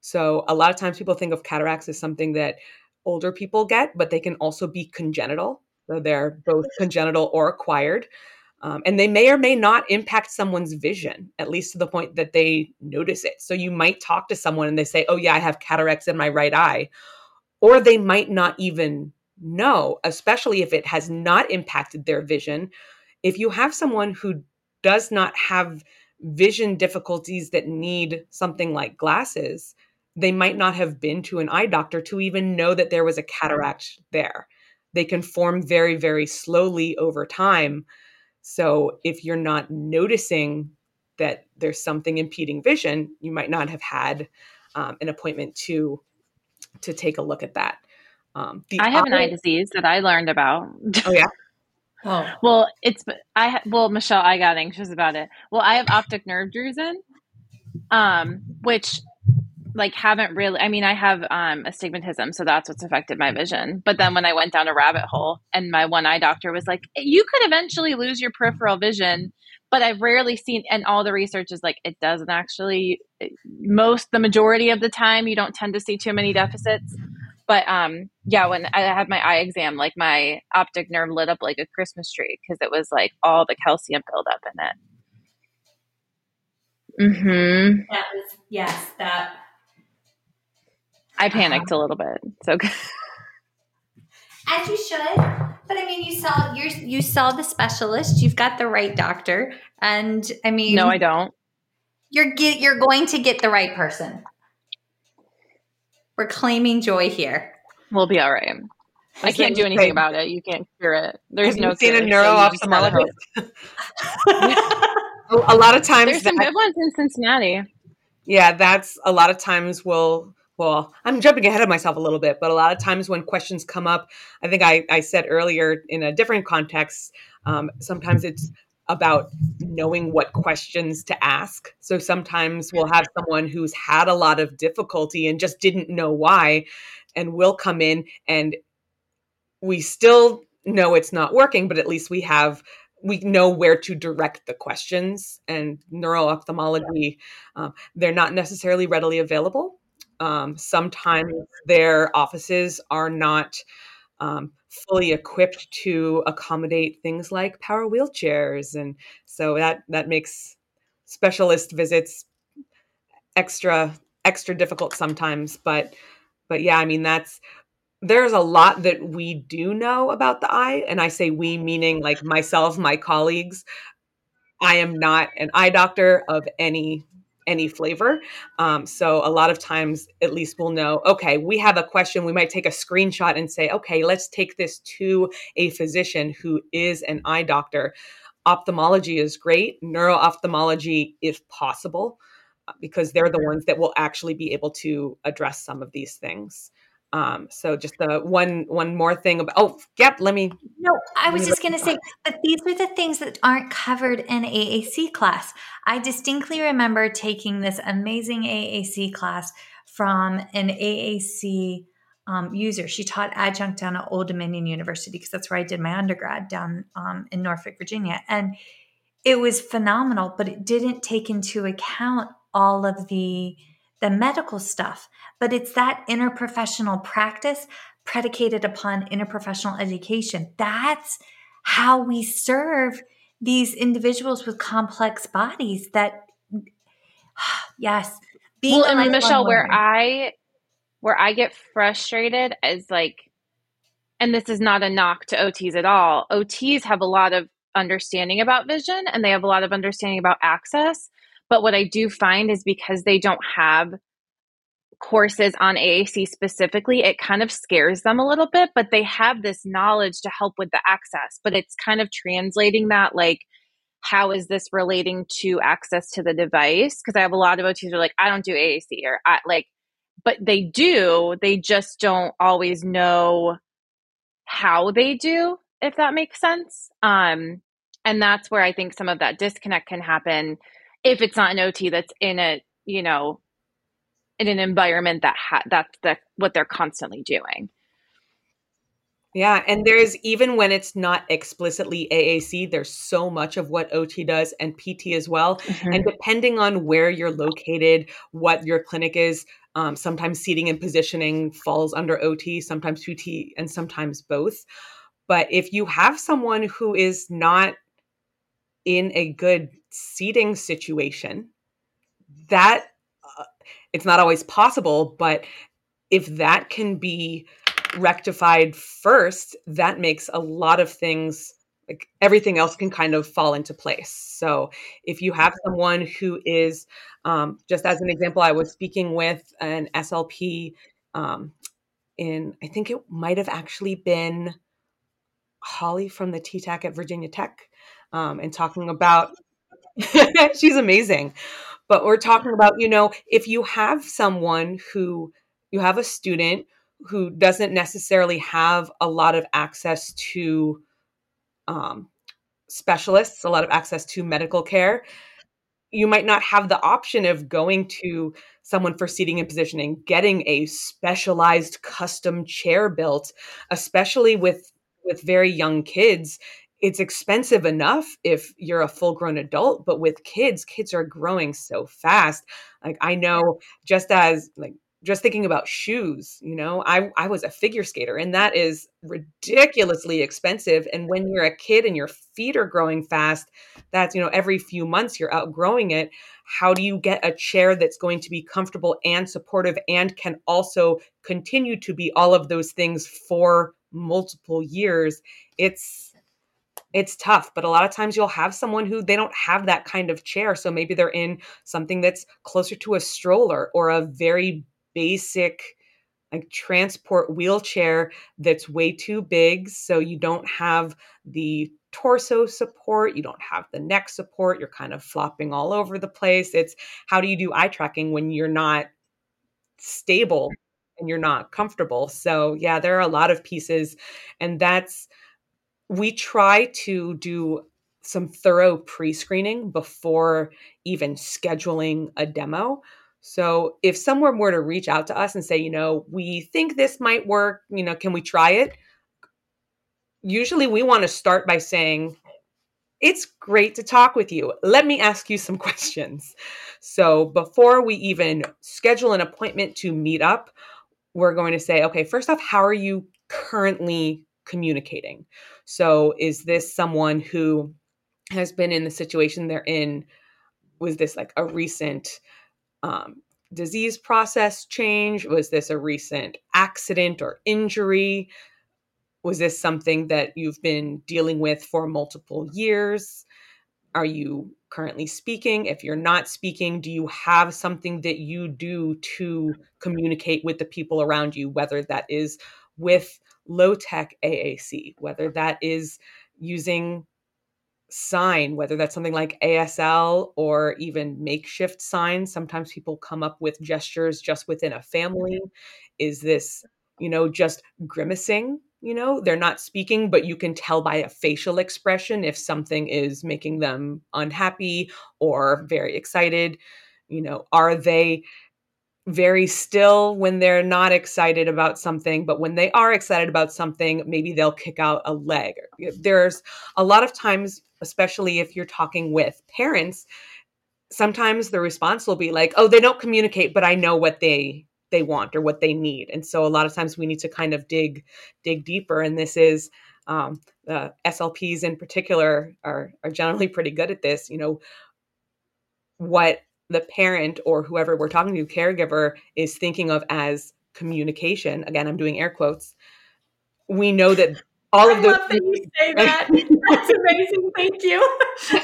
So a lot of times people think of cataracts as something that older people get, but they can also be congenital. So they're both congenital or acquired. Um, and they may or may not impact someone's vision, at least to the point that they notice it. So you might talk to someone and they say, oh yeah, I have cataracts in my right eye. Or they might not even know, especially if it has not impacted their vision. If you have someone who does not have vision difficulties that need something like glasses, they might not have been to an eye doctor to even know that there was a cataract there. They can form very, very slowly over time. So if you're not noticing that there's something impeding vision, you might not have had um, an appointment to to take a look at that. Um, I have an eye disease that I learned about. Oh yeah. Oh, Well, it's I well, Michelle, I got anxious about it. Well, I have optic nerve drusen, um, which like haven't really. I mean, I have um, astigmatism, so that's what's affected my vision. But then when I went down a rabbit hole, and my one eye doctor was like, "You could eventually lose your peripheral vision," but I've rarely seen. And all the research is like, it doesn't actually. Most the majority of the time, you don't tend to see too many deficits. But um, yeah, when I had my eye exam, like my optic nerve lit up like a Christmas tree because it was like all the calcium buildup in it. Mm-hmm. that was, yes, that. I panicked a little bit. So As you should. But I mean, you saw you you saw the specialist. You've got the right doctor, and I mean, no, I don't. You're get you're going to get the right person. We're claiming joy here. We'll be all right. I can't do anything about it. You can't cure it. There's Have no you seen cure, a neuro-ophthalmologist? So a lot of times, there's some that, good ones in Cincinnati. Yeah, that's a lot of times. We'll well, I'm jumping ahead of myself a little bit, but a lot of times when questions come up, I think I, I said earlier in a different context. Um, sometimes it's about knowing what questions to ask. So sometimes we'll have someone who's had a lot of difficulty and just didn't know why, and we'll come in and we still know it's not working, but at least we have, we know where to direct the questions. And neuro-ophthalmology, um, they're not necessarily readily available. Um, sometimes their offices are not um, fully equipped to accommodate things like power wheelchairs. And so that, that makes specialist visits extra, extra difficult sometimes. But, but yeah, I mean, that's, there's a lot that we do know about the eye. And I say we, meaning like myself, my colleagues. I am not an eye doctor of any any flavor. Um, so a lot of times, at least we'll know, okay, we have a question. We might take a screenshot and say, okay, let's take this to a physician who is an eye doctor. Ophthalmology is great. Neuro-ophthalmology, if possible, because they're the ones that will actually be able to address some of these things. Um, so just the one, one more thing about, oh, yep, let me. No, I was just going to say, but these are the things that aren't covered in A A C class. I distinctly remember taking this amazing A A C class from an A A C um, user. She taught adjunct down at Old Dominion University because that's where I did my undergrad down um, in Norfolk, Virginia. And it was phenomenal, but it didn't take into account all of the the medical stuff. But it's that interprofessional practice predicated upon interprofessional education. That's how we serve these individuals with complex bodies that, yes. Being well, and Michelle, where learner. I, where I get frustrated is like, and this is not a knock to O Ts at all. O Ts have a lot of understanding about vision and they have a lot of understanding about access. But what I do find is because they don't have courses on A A C specifically, it kind of scares them a little bit, but they have this knowledge to help with the access. But it's kind of translating that, like, how is this relating to access to the device? Because I have a lot of O Ts who are like, I don't do A A C, or I like, but they do, they just don't always know how they do, if that makes sense. Um, and that's where I think some of that disconnect can happen if it's not an O T that's in a, you know, in an environment that ha- that's the, what they're constantly doing. Yeah. And there's, even when it's not explicitly A A C, there's so much of what O T does and P T as well. Mm-hmm. And depending on where you're located, what your clinic is, Um, sometimes seating and positioning falls under O T, sometimes P T, and sometimes both. But if you have someone who is not in a good seating situation, that uh, it's not always possible, but if that can be rectified first, that makes a lot of things, like everything else can kind of fall into place. So if you have someone who is, um, just as an example, I was speaking with an S L P um, in, I think it might have actually been Holly from the T TAC at Virginia Tech, um, and talking about, she's amazing. But we're talking about, you know, if you have someone who, you have a student who doesn't necessarily have a lot of access to um, specialists, a lot of access to medical care, you might not have the option of going to someone for seating and positioning, getting a specialized custom chair built, especially with with very young kids. It's expensive enough if you're a full-grown adult, but with kids, kids are growing so fast. Like I know just as like just thinking about shoes, you know, I I was a figure skater and that is ridiculously expensive. And when you're a kid and your feet are growing fast, that's, you know, every few months you're outgrowing it. How do you get a chair that's going to be comfortable and supportive and can also continue to be all of those things for multiple years? It's it's tough, but a lot of times you'll have someone who they don't have that kind of chair. So maybe they're in something that's closer to a stroller or a very basic like transport wheelchair that's way too big. So you don't have the torso support, you don't have the neck support, you're kind of flopping all over the place. It's how do you do eye tracking when you're not stable and you're not comfortable? So yeah, there are a lot of pieces, and that's, we try to do some thorough pre-screening before even scheduling a demo. So if someone were to reach out to us and say, you know, we think this might work, you know, can we try it? Usually we want to start by saying, it's great to talk with you. Let me ask you some questions. So before we even schedule an appointment to meet up, we're going to say, okay, first off, how are you currently communicating? So is this someone who has been in the situation they're in? Was this like a recent um, disease process change? Was this a recent accident or injury? Was this something that you've been dealing with for multiple years? Are you currently speaking? If you're not speaking, do you have something that you do to communicate with the people around you, whether that is with low-tech A A C, whether that is using sign, whether that's something like A S L or even makeshift signs. Sometimes people come up with gestures just within a family. Is this, you know, just grimacing? You know, they're not speaking, but you can tell by a facial expression if something is making them unhappy or very excited. You know, are they very still when they're not excited about something, but when they are excited about something, maybe they'll kick out a leg. There's a lot of times, especially if you're talking with parents, sometimes the response will be like, oh, they don't communicate, but I know what they they want or what they need. And so a lot of times we need to kind of dig dig deeper. And this is um, the S L Ps in particular are are generally pretty good at this. You know, what the parent or whoever we're talking to, caregiver, is thinking of as communication. Again, I'm doing air quotes. We know that all I of those love that you say that. That's amazing. Thank you.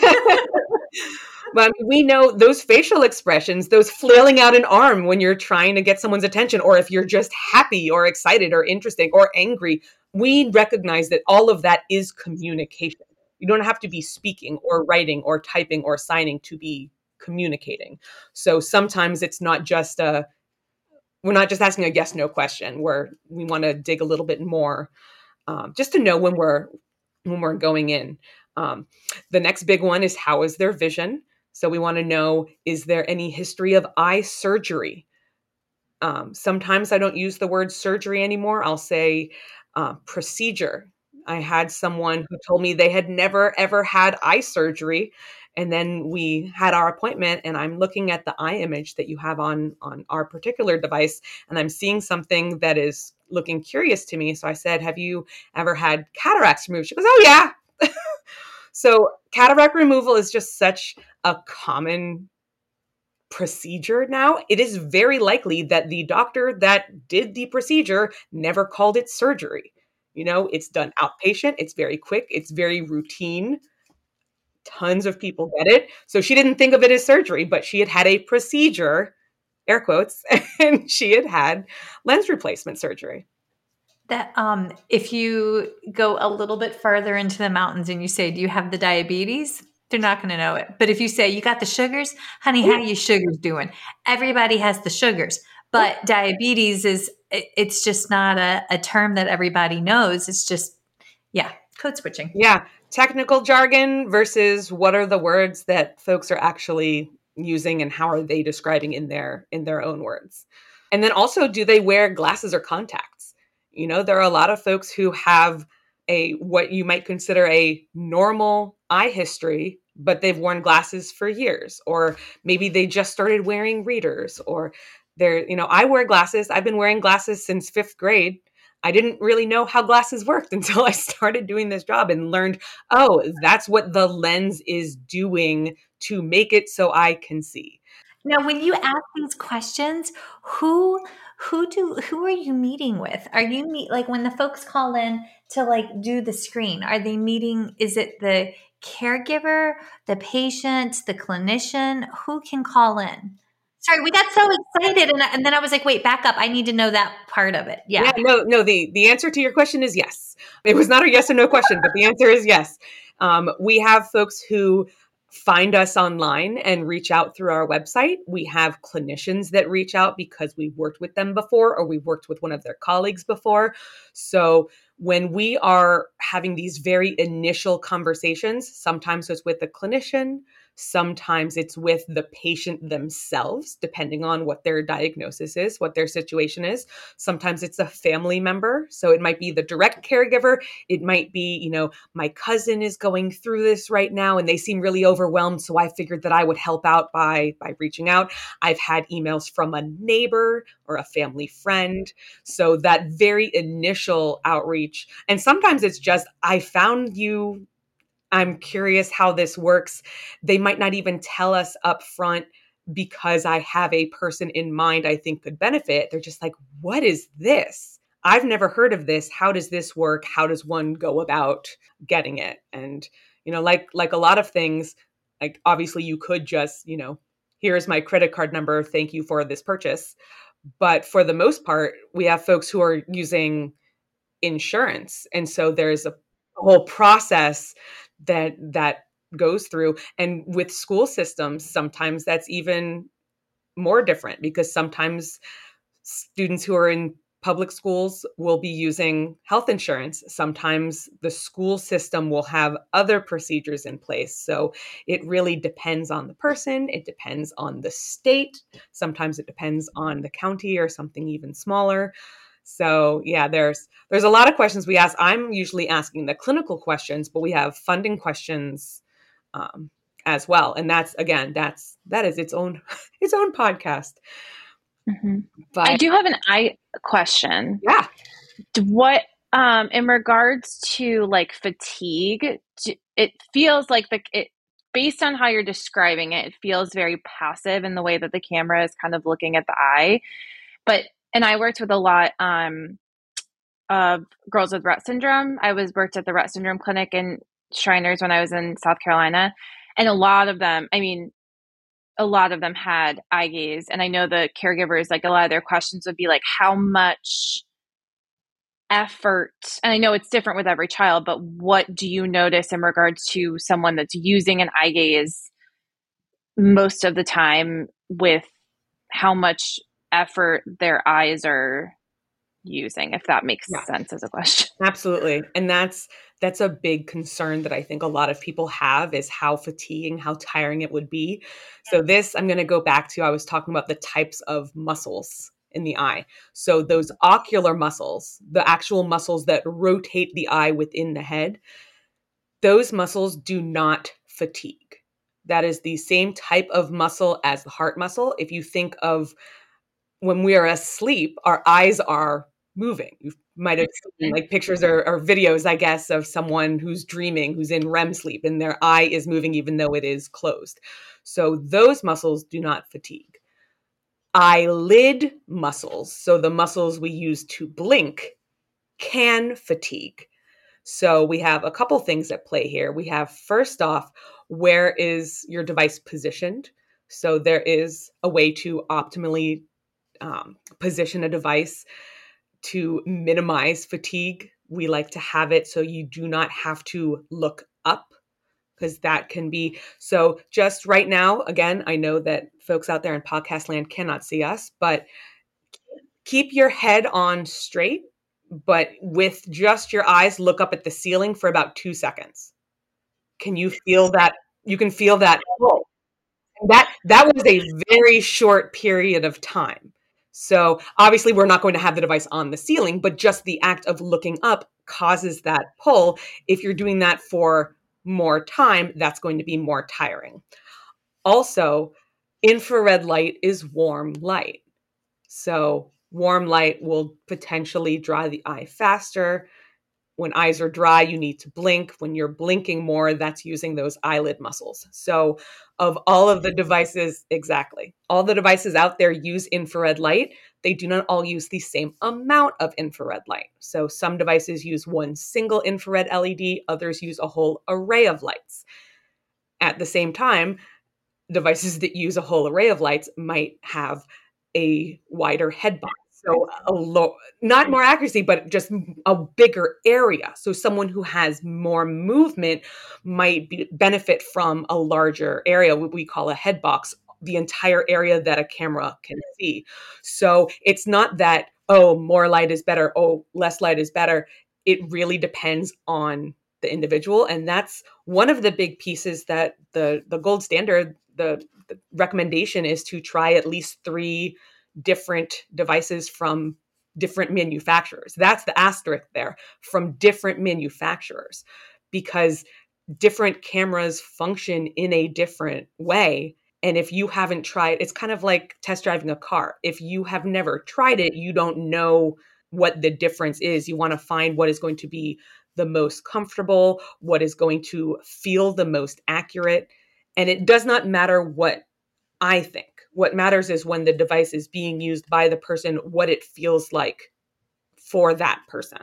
But I mean, we know those facial expressions, those flailing out an arm when you're trying to get someone's attention, or if you're just happy or excited or interesting or angry, we recognize that all of that is communication. You don't have to be speaking or writing or typing or signing to be communicating. So sometimes it's not just a, we're not just asking a yes, no question, where we want to dig a little bit more, um, just to know when we're, when we're going in. Um, the next big one is, how is their vision? So we want to know, is there any history of eye surgery? Um, sometimes I don't use the word surgery anymore. I'll say uh, procedure. I had someone who told me they had never, ever had eye surgery. And then we had our appointment, and I'm looking at the eye image that you have on, on our particular device, and I'm seeing something that is looking curious to me. So I said, have you ever had cataracts removed? She goes, oh yeah. So cataract removal is just such a common procedure now. It is very likely that the doctor that did the procedure never called it surgery. You know, it's done outpatient. It's very quick. It's very routine. Tons of people get it. So she didn't think of it as surgery, but she had had a procedure, air quotes, and she had had lens replacement surgery. That um, if you go a little bit further into the mountains and you say, do you have the diabetes? They're not going to know it. But if you say, you got the sugars, honey, how your sugars doing? Everybody has the sugars, but diabetes is, it's just not a, a term that everybody knows. It's just, yeah, code switching. Yeah. Technical jargon versus what are the words that folks are actually using and how are they describing in their, in their own words? And then also, do they wear glasses or contacts? You know, there are a lot of folks who have a, what you might consider a normal eye history, but they've worn glasses for years, or maybe they just started wearing readers, or they're, you know, I wear glasses. I've been wearing glasses since fifth grade. I didn't really know how glasses worked until I started doing this job and learned, oh, that's what the lens is doing to make it so I can see. Now, when you ask these questions, who who do who are you meeting with? Are you meet like when the folks call in to like do the screen? Are they meeting? Is it the caregiver, the patient, the clinician? Who can call in? Sorry, we got so excited, and, and then I was like, "Wait, back up! I need to know that part of it." Yeah, yeah no, no. The the answer to your question is yes. It was not a yes or no question, but the answer is yes. Um, we have folks who find us online and reach out through our website. We have clinicians that reach out because we've worked with them before, or we've worked with one of their colleagues before. So when we are having these very initial conversations, sometimes it's with a clinician, sometimes it's with the patient themselves, depending on what their diagnosis is, what their situation is. Sometimes it's a family member. So it might be the direct caregiver. It might be, you know, my cousin is going through this right now and they seem really overwhelmed. So I figured that I would help out by, by reaching out. I've had emails from a neighbor or a family friend. So that very initial outreach, and sometimes it's just, I found you, I'm curious how this works. They might not even tell us up front because I have a person in mind I think could benefit. They're just like, what is this? I've never heard of this. How does this work? How does one go about getting it? And, you know, like, like a lot of things, like obviously you could just, you know, here's my credit card number. Thank you for this purchase. But for the most part, we have folks who are using insurance. And so there's a whole process that that goes through. And with school systems, sometimes that's even more different because sometimes students who are in public schools will be using health insurance. Sometimes the school system will have other procedures in place. So it really depends on the person. It depends on the state. Sometimes it depends on the county or something even smaller. So yeah, there's there's a lot of questions we ask. I'm usually asking the clinical questions, but we have funding questions um, as well. And that's again, that's that is its own its own podcast. Mm-hmm. But I do have an eye question. Yeah. What um, in regards to like fatigue, it feels like the it based on how you're describing it, it feels very passive in the way that the camera is kind of looking at the eye, but. And I worked with a lot um, of girls with Rett syndrome. I was worked at the Rett syndrome clinic in Shriners when I was in South Carolina. And a lot of them, I mean, a lot of them had eye gaze. And I know the caregivers, like a lot of their questions would be like, how much effort, and I know it's different with every child, but what do you notice in regards to someone that's using an eye gaze most of the time with how much effort their eyes are using, if that makes yeah. sense as a question. Absolutely. And that's that's a big concern that I think a lot of people have is how fatiguing, how tiring it would be. So this, I'm going to go back to, I was talking about the types of muscles in the eye. So those ocular muscles, the actual muscles that rotate the eye within the head, those muscles do not fatigue. That is the same type of muscle as the heart muscle. If you think of when we are asleep, our eyes are moving. You might have seen like pictures or, or videos, I guess, of someone who's dreaming, who's in R E M sleep, and their eye is moving even though it is closed. So those muscles do not fatigue. Eyelid muscles, so the muscles we use to blink, can fatigue. So we have a couple things at play here. We have, first off, where is your device positioned? So there is a way to optimally um, position a device to minimize fatigue. We like to have it so you do not have to look up, because that can be, so just right now, again, I know that folks out there in podcast land cannot see us, but keep your head on straight, but with just your eyes, look up at the ceiling for about two seconds. Can you feel that? You can feel that. That, that was a very short period of time. So obviously we're not going to have the device on the ceiling, but just the act of looking up causes that pull. If you're doing that for more time, that's going to be more tiring. Also, infrared light is warm light. So warm light will potentially dry the eye faster. When eyes are dry, you need to blink. When you're blinking more, that's using those eyelid muscles. So of all of the devices, exactly, all the devices out there use infrared light. They do not all use the same amount of infrared light. So some devices use one single infrared L E D, others use a whole array of lights. At the same time, devices that use a whole array of lights might have a wider head box. So a low, not more accuracy, but just a bigger area. So someone who has more movement might be, benefit from a larger area, what we call a head box, the entire area that a camera can see. So it's not that, oh, more light is better, oh, less light is better. It really depends on the individual. And that's one of the big pieces that the, the gold standard, the, the recommendation is to try at least three different devices from different manufacturers. That's the asterisk there, from different manufacturers, because different cameras function in a different way. And if you haven't tried, it's kind of like test driving a car. If you have never tried it, you don't know what the difference is. You want to find what is going to be the most comfortable, what is going to feel the most accurate. And it does not matter what I think. What matters is when the device is being used by the person, what it feels like for that person.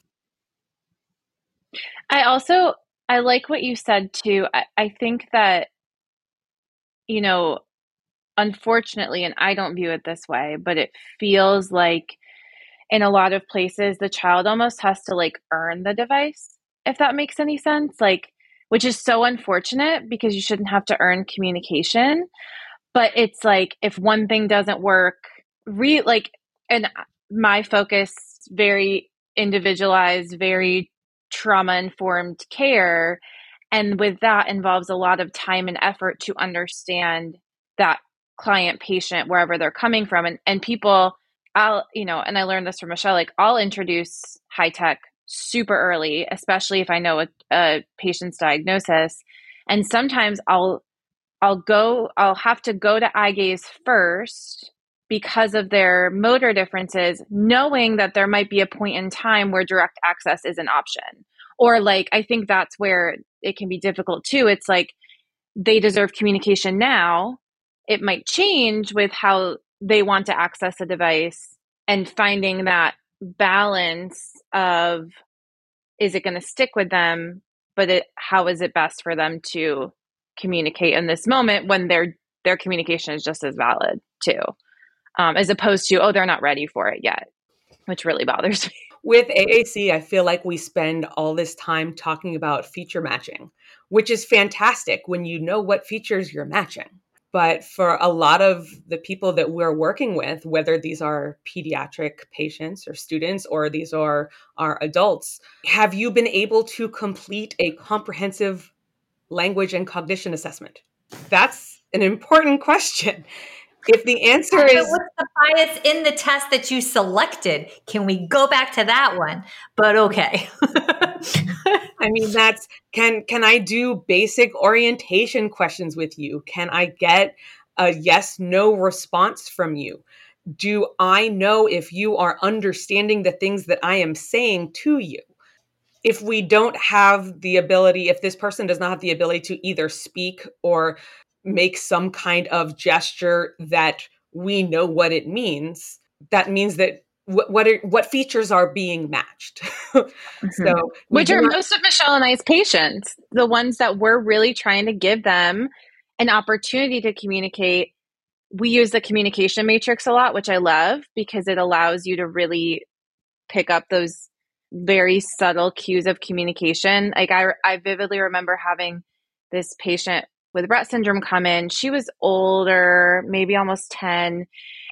I also, I like what you said too. I, I think that, you know, unfortunately, and I don't view it this way, but it feels like in a lot of places, the child almost has to like earn the device, if that makes any sense. Like, which is so unfortunate because you shouldn't have to earn communication. But it's like, if one thing doesn't work, re like, and my focus, very individualized, very trauma-informed care. And with that involves a lot of time and effort to understand that client, patient, wherever they're coming from. And, and people, I'll, you know, and I learned this from Michelle, like I'll introduce high tech super early, especially if I know a, a patient's diagnosis. And sometimes I'll, I'll go, I'll have to go to eye gaze first because of their motor differences, knowing that there might be a point in time where direct access is an option. Or like, I think that's where it can be difficult too. It's like they deserve communication now. It might change with how they want to access a device, and finding that balance of, is it going to stick with them? But it, how is it best for them to communicate in this moment when their their communication is just as valid too, um, as opposed to, oh, they're not ready for it yet, which really bothers me. With A A C, I feel like we spend all this time talking about feature matching, which is fantastic when you know what features you're matching. But for a lot of the people that we're working with, whether these are pediatric patients or students, or these are our adults, have you been able to complete a comprehensive language and cognition assessment? That's an important question. If the answer But is, what's the bias in the test that you selected? Can we go back to that one? But okay. I mean, that's, can, can I do basic orientation questions with you? Can I get a yes, no response from you? Do I know if you are understanding the things that I am saying to you? If we don't have the ability, if this person does not have the ability to either speak or make some kind of gesture that we know what it means, that means that what what, are, what features are being matched. Mm-hmm. So we Which do are not- most of Michelle and I's patients, the ones that we're really trying to give them an opportunity to communicate. We use the communication matrix a lot, which I love because it allows you to really pick up those very subtle cues of communication. Like I, I vividly remember having this patient with Rett syndrome come in. She was older, maybe almost ten.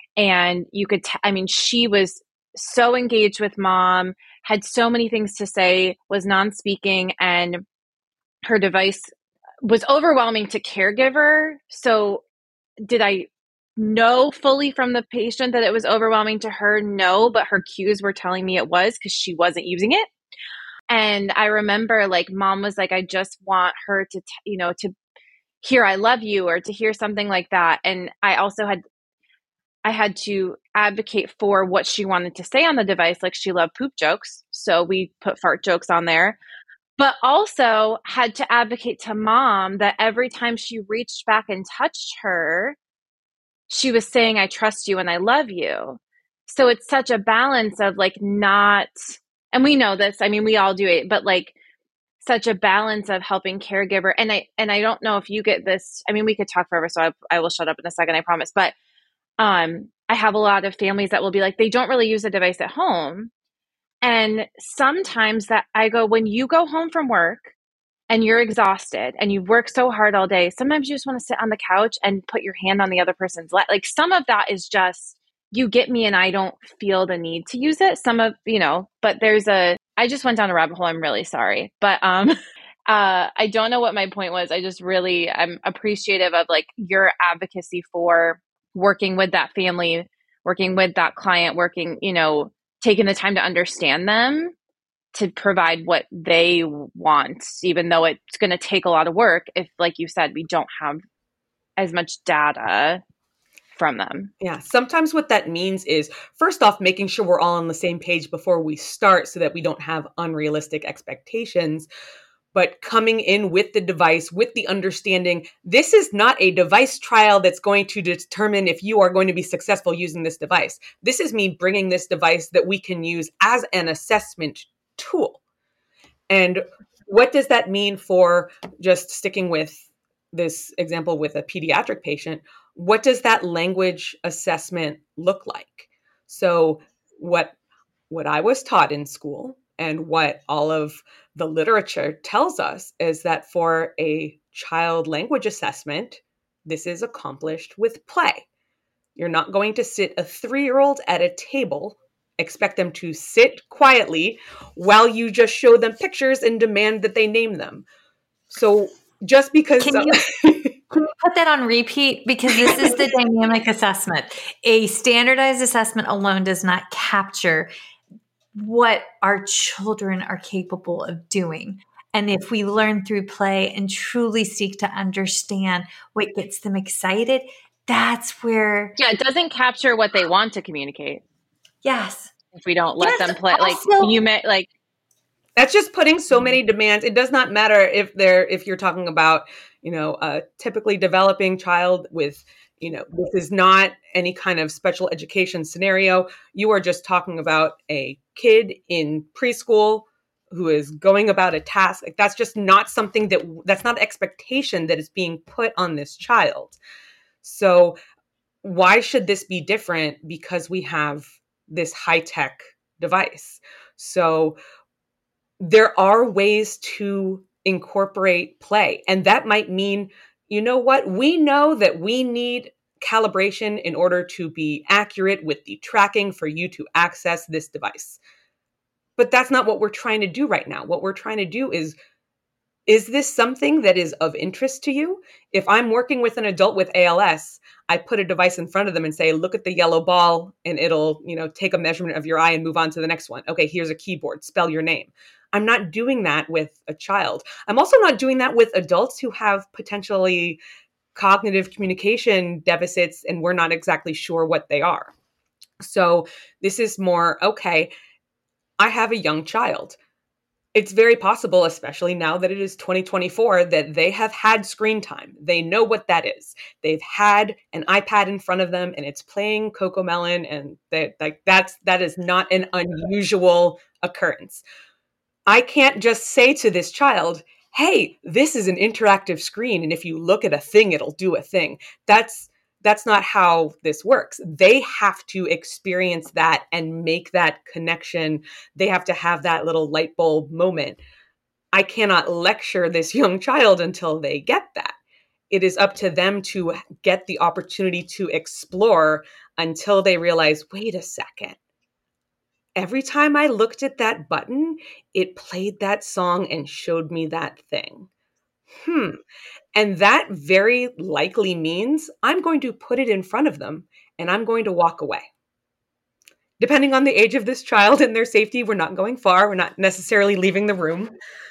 And you could, t- I mean, she was so engaged with mom, had so many things to say, was non-speaking, and her device was overwhelming to caregiver. So did I know fully from the patient that it was overwhelming to her? No, but her cues were telling me it was because she wasn't using it. And I remember like mom was like, I just want her to, t- you know, to hear I love you or to hear something like that. And I also had, I had to advocate for what she wanted to say on the device. Like she loved poop jokes. So we put fart jokes on there, but also had to advocate to mom that every time she reached back and touched her, she was saying, I trust you and I love you. So it's such a balance of like not, and we know this, I mean, we all do it, but like such a balance of helping caregiver. And I, and I don't know if you get this, I mean, we could talk forever, so I, I will shut up in a second, I promise. But um, I have a lot of families that will be like, they don't really use a device at home. And sometimes that I go, when you go home from work and you're exhausted and you've worked so hard all day, sometimes you just want to sit on the couch and put your hand on the other person's lap. Like some of that is just, you get me and I don't feel the need to use it. Some of, you know, but there's a, I just went down a rabbit hole. I'm really sorry. But um, uh, I don't know what my point was. I just really, I'm appreciative of like your advocacy for working with that family, working with that client, working, you know, taking the time to understand them, to provide what they want, even though it's going to take a lot of work if, like you said, we don't have as much data from them. Yeah, sometimes what that means is, first off, making sure we're all on the same page before we start so that we don't have unrealistic expectations. But coming in with the device, with the understanding, this is not a device trial that's going to determine if you are going to be successful using this device. This is me bringing this device that we can use as an assessment tool. And what does that mean for, just sticking with this example with a pediatric patient, what does that language assessment look like? So what what I was taught in school and what all of the literature tells us is that for a child language assessment, this is accomplished with play. You're not going to sit a three-year-old at a table, expect them to sit quietly while you just show them pictures and demand that they name them. So just because... Can you, can you put that on repeat? Because this is the dynamic assessment. A standardized assessment alone does not capture what our children are capable of doing. And if we learn through play and truly seek to understand what gets them excited, that's where... Yeah, it doesn't capture what they want to communicate. Yes. If we don't let yes, them play, also, like you may, like... That's just putting so many demands. It does not matter if they're, if you're talking about, you know, a typically developing child with, you know, this is not any kind of special education scenario. You are just talking about a kid in preschool who is going about a task. Like, that's just not something that, that's not expectation that is being put on this child. So why should this be different because we have this high-tech device? So there are ways to incorporate play. And that might mean, you know what, we know that we need calibration in order to be accurate with the tracking for you to access this device. But that's not what we're trying to do right now. What we're trying to do is Is this something that is of interest to you? If I'm working with an adult with A L S, I put a device in front of them and say, look at the yellow ball, and it'll, you know, take a measurement of your eye and move on to the next one. Okay, here's a keyboard, spell your name. I'm not doing that with a child. I'm also not doing that with adults who have potentially cognitive communication deficits, and we're not exactly sure what they are. So this is more, okay, I have a young child. It's very possible, especially now that it is twenty twenty-four, that they have had screen time. They know what that is. They've had an iPad in front of them and it's playing CoComelon, and they, like that's that is not an unusual occurrence. I can't just say to this child, hey, this is an interactive screen, and if you look at a thing, it'll do a thing. That's That's not how this works. They have to experience that and make that connection. They have to have that little light bulb moment. I cannot lecture this young child until they get that. It is up to them to get the opportunity to explore until they realize, wait a second. Every time I looked at that button, it played that song and showed me that thing. Hmm. And that very likely means I'm going to put it in front of them and I'm going to walk away. Depending on the age of this child and their safety, we're not going far. We're not necessarily leaving the room.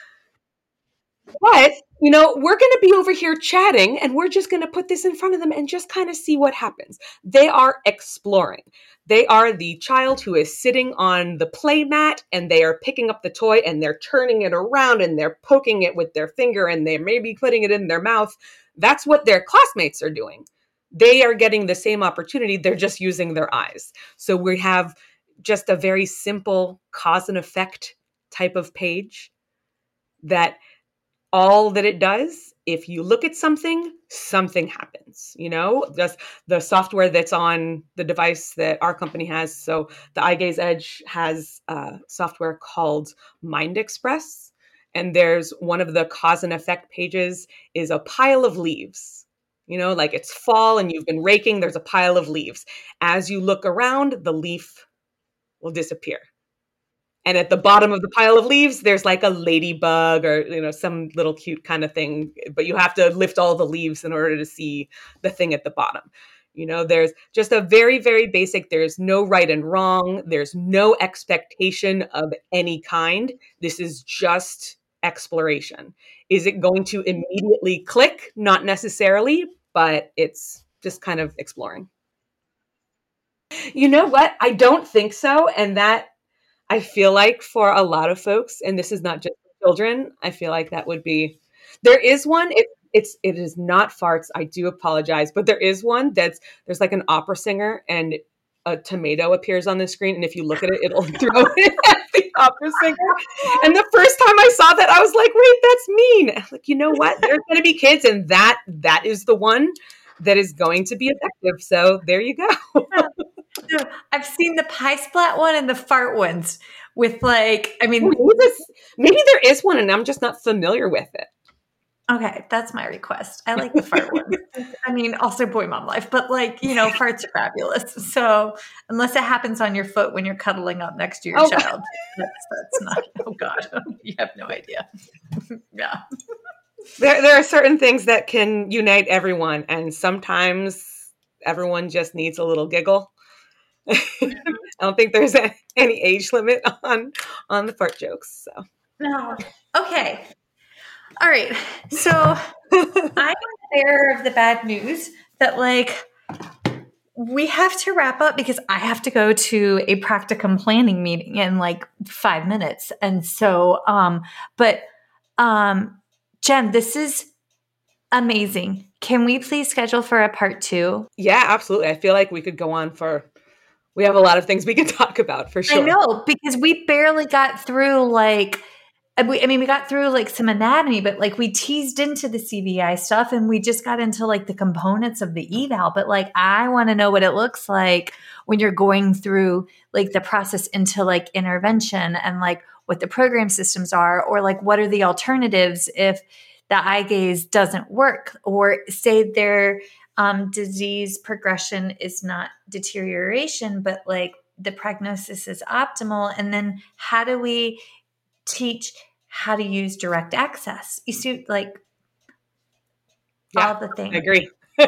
But, you know, we're going to be over here chatting and we're just going to put this in front of them and just kind of see what happens. They are exploring. They are the child who is sitting on the play mat and they are picking up the toy and they're turning it around and they're poking it with their finger and they may be putting it in their mouth. That's what their classmates are doing. They are getting the same opportunity. They're just using their eyes. So we have just a very simple cause and effect type of page that all that it does, if you look at something, something happens, you know, just the software that's on the device that our company has. So the iGaze Edge has uh, software called Mind Express. And there's one of the cause and effect pages is a pile of leaves, you know, like it's fall and you've been raking, there's a pile of leaves. As you look around, the leaf will disappear. And at the bottom of the pile of leaves, there's like a ladybug or, you know, some little cute kind of thing, but you have to lift all the leaves in order to see the thing at the bottom. You know, there's just a very, very basic, there's no right and wrong. There's no expectation of any kind. This is just exploration. Is it going to immediately click? Not necessarily, but it's just kind of exploring. You know what? I don't think so. And that, I feel like for a lot of folks, and this is not just children, I feel like that would be, there is one, it, it's, it is not farts. I do apologize, but there is one that's, there's like an opera singer and a tomato appears on the screen. And if you look at it, it'll throw it at the opera singer. And the first time I saw that, I was like, wait, that's mean. I'm like, you know what? There's going to be kids and that, that is the one that is going to be effective. So there you go. I've seen the pie splat one and the fart ones with like, I mean, maybe, this, maybe there is one and I'm just not familiar with it. Okay, that's my request. I like the fart one. I mean, also boy mom life, but like, you know, farts are fabulous. So unless it happens on your foot when you're cuddling up next to your oh. child, that's, that's not, oh God, you have no idea. Yeah. There, there are certain things that can unite everyone. And sometimes everyone just needs a little giggle. I don't think there's a, any age limit on on the fart jokes. So no. Okay. All right. So I'm aware of the bad news that like we have to wrap up because I have to go to a practicum planning meeting in like five minutes. And so, um, but um, Jen, this is amazing. Can we please schedule for a part two? Yeah, absolutely. I feel like we could go on for. We have a lot of things we can talk about for sure. I know, because we barely got through like, I mean, we got through like some anatomy, but like we teased into the C V I stuff and we just got into like the components of the eval. But like, I want to know what it looks like when you're going through like the process into like intervention and like what the program systems are, or like what are the alternatives if the iGaze doesn't work, or say their um, disease progression is not deterioration, but like the prognosis is optimal. And then how do we teach how to use direct access. You see, like Yeah, all the I things. agree.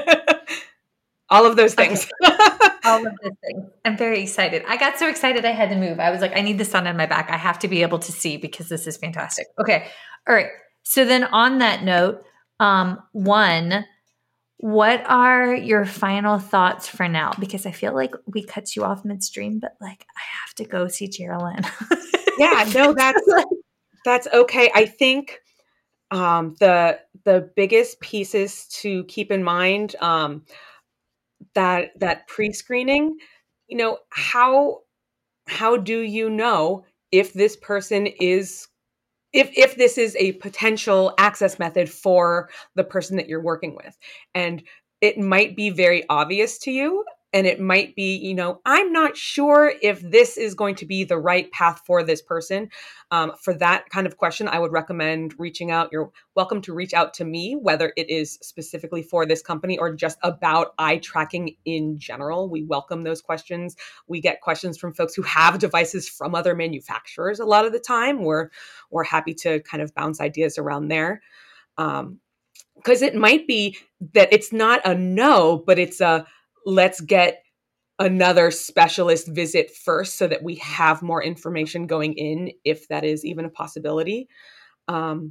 All of those Okay. things. All of those things. I'm very excited. I got so excited I had to move. I was like, I need the sun on my back. I have to be able to see because this is fantastic. Okay. All right. So then on that note, um, one, what are your final thoughts for now? Because I feel like we cut you off midstream, but like I have to go see Geraldine. Yeah, no, that's that's okay. I think um, the the biggest pieces to keep in mind um, that that pre-screening, you know, how how do you know if this person is if if this is a potential access method for the person that you're working with? And it might be very obvious to you, and it might be, you know, I'm not sure if this is going to be the right path for this person. Um, for that kind of question, I would recommend reaching out. You're welcome to reach out to me, whether it is specifically for this company or just about eye tracking in general. We welcome those questions. We get questions from folks who have devices from other manufacturers a lot of the time. We're we're happy to kind of bounce ideas around there. Um, because it might be that it's not a no, but it's a let's get another specialist visit first so that we have more information going in, if that is even a possibility. Um,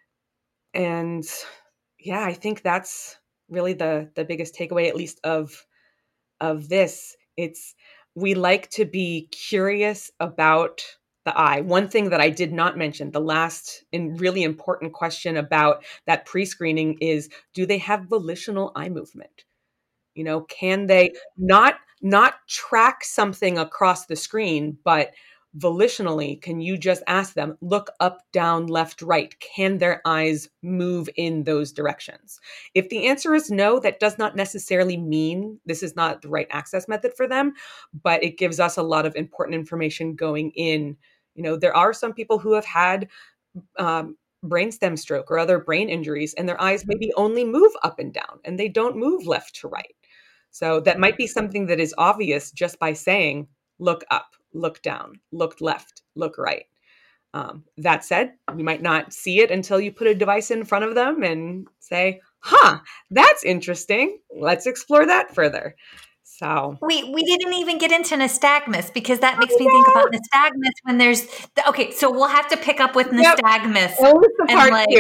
and yeah, I think that's really the the biggest takeaway, at least of of this. It's we like to be curious about the eye. One thing that I did not mention, the last and really important question about that pre-screening is, do they have volitional eye movement? You know, can they not not track something across the screen, but volitionally, can you just ask them, look up, down, left, right? Can their eyes move in those directions? If the answer is no, that does not necessarily mean this is not the right access method for them, but it gives us a lot of important information going in. You know, there are some people who have had um, brainstem stroke or other brain injuries, and their eyes maybe only move up and down, and they don't move left to right. So that might be something that is obvious just by saying, look up, look down, look left, look right. Um, that said, you might not see it until you put a device in front of them and say, huh, that's interesting. Let's explore that further. So We we didn't even get into nystagmus because that makes me think about nystagmus when there's the, okay, so we'll have to pick up with nystagmus. That was the part like,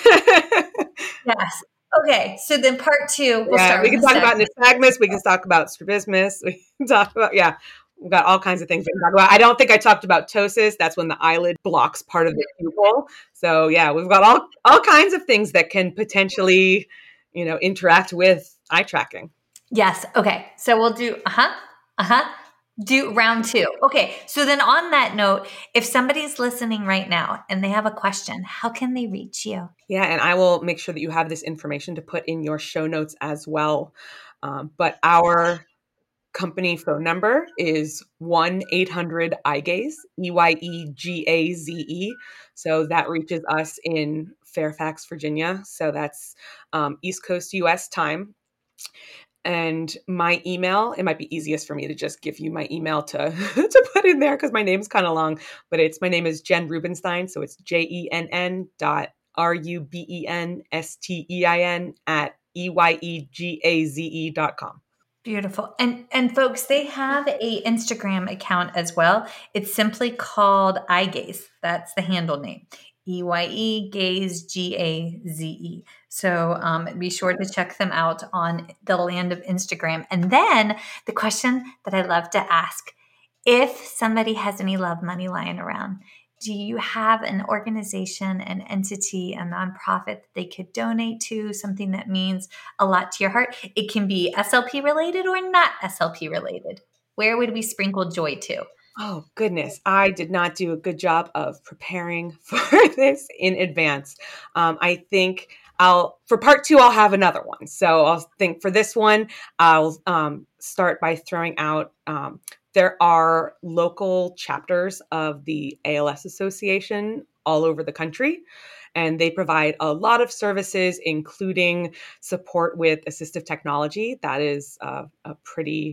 two. Yes. Okay, so then part two, we'll yeah, start we with can talk about nystagmus. nystagmus. We can talk about strabismus. We can talk about, yeah, we've got all kinds of things we can talk about. I don't think I talked about ptosis. That's when the eyelid blocks part of the pupil. So yeah, we've got all, all kinds of things that can potentially, you know, interact with eye tracking. Yes. Okay. So we'll do, uh-huh, uh-huh. Do round two. Okay. So then on that note, if somebody's listening right now and they have a question, how can they reach you? Yeah. And I will make sure that you have this information to put in your show notes as well. Um, but our company phone number is one eight hundred eye gaze, E Y E G A Z E. So that reaches us in Fairfax, Virginia. So that's um, East Coast U S time. And my email, it might be easiest for me to just give you my email to, to put in there because my name's kind of long, but it's, my name is Jen Rubenstein. So it's J E N N dot R U B E N S T E I N at E Y E G A Z E dot com. Beautiful. And and folks, they have a Instagram account as well. It's simply called Eye Gaze. That's the handle name. E Y E Gaze, G A Z E. So um, be sure to check them out on the land of Instagram. And then the question that I love to ask, if somebody has any love money lying around, do you have an organization, an entity, a nonprofit that they could donate to, something that means a lot to your heart? It can be S L P related or not S L P related. Where would we sprinkle joy to? Oh, goodness. I did not do a good job of preparing for this in advance. Um, I think I'll, for part two, I'll have another one. So I'll think for this one, I'll um, start by throwing out, um, there are local chapters of the A L S Association all over the country, and they provide a lot of services, including support with assistive technology. That is uh, a pretty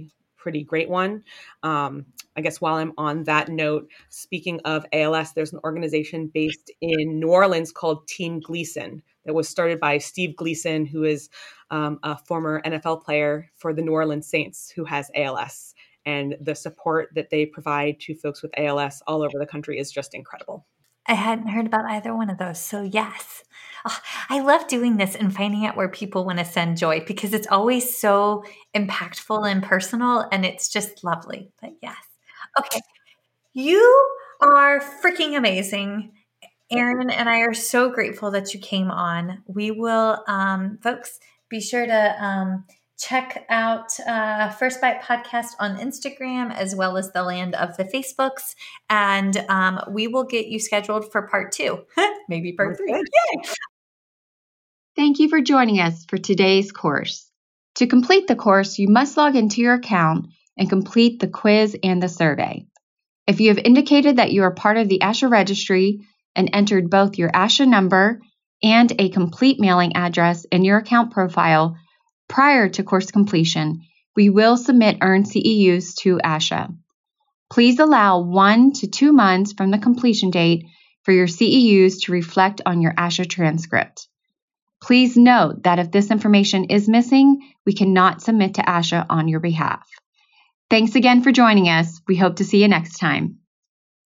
pretty great one. Um, I guess while I'm on that note, speaking of A L S, there's an organization based in New Orleans called Team Gleason that was started by Steve Gleason, who is um, a former N F L player for the New Orleans Saints who has A L S. And the support that they provide to folks with A L S all over the country is just incredible. I hadn't heard about either one of those. So yes, oh, I love doing this and finding out where people want to send joy because it's always so impactful and personal and it's just lovely. But yes. Okay. You are freaking amazing. Erin and I are so grateful that you came on. We will, um, folks, be sure to um, check out uh, First Bite Podcast on Instagram as well as the Land of the Facebooks. And um, we will get you scheduled for part two, maybe part three. Yay! Thank you for joining us for today's course. To complete the course, you must log into your account and complete the quiz and the survey. If you have indicated that you are part of the ASHA registry and entered both your ASHA number and a complete mailing address in your account profile prior to course completion, we will submit earned C E Us to ASHA. Please allow one to two months from the completion date for your C E Us to reflect on your ASHA transcript. Please note that if this information is missing, we cannot submit to ASHA on your behalf. Thanks again for joining us. We hope to see you next time.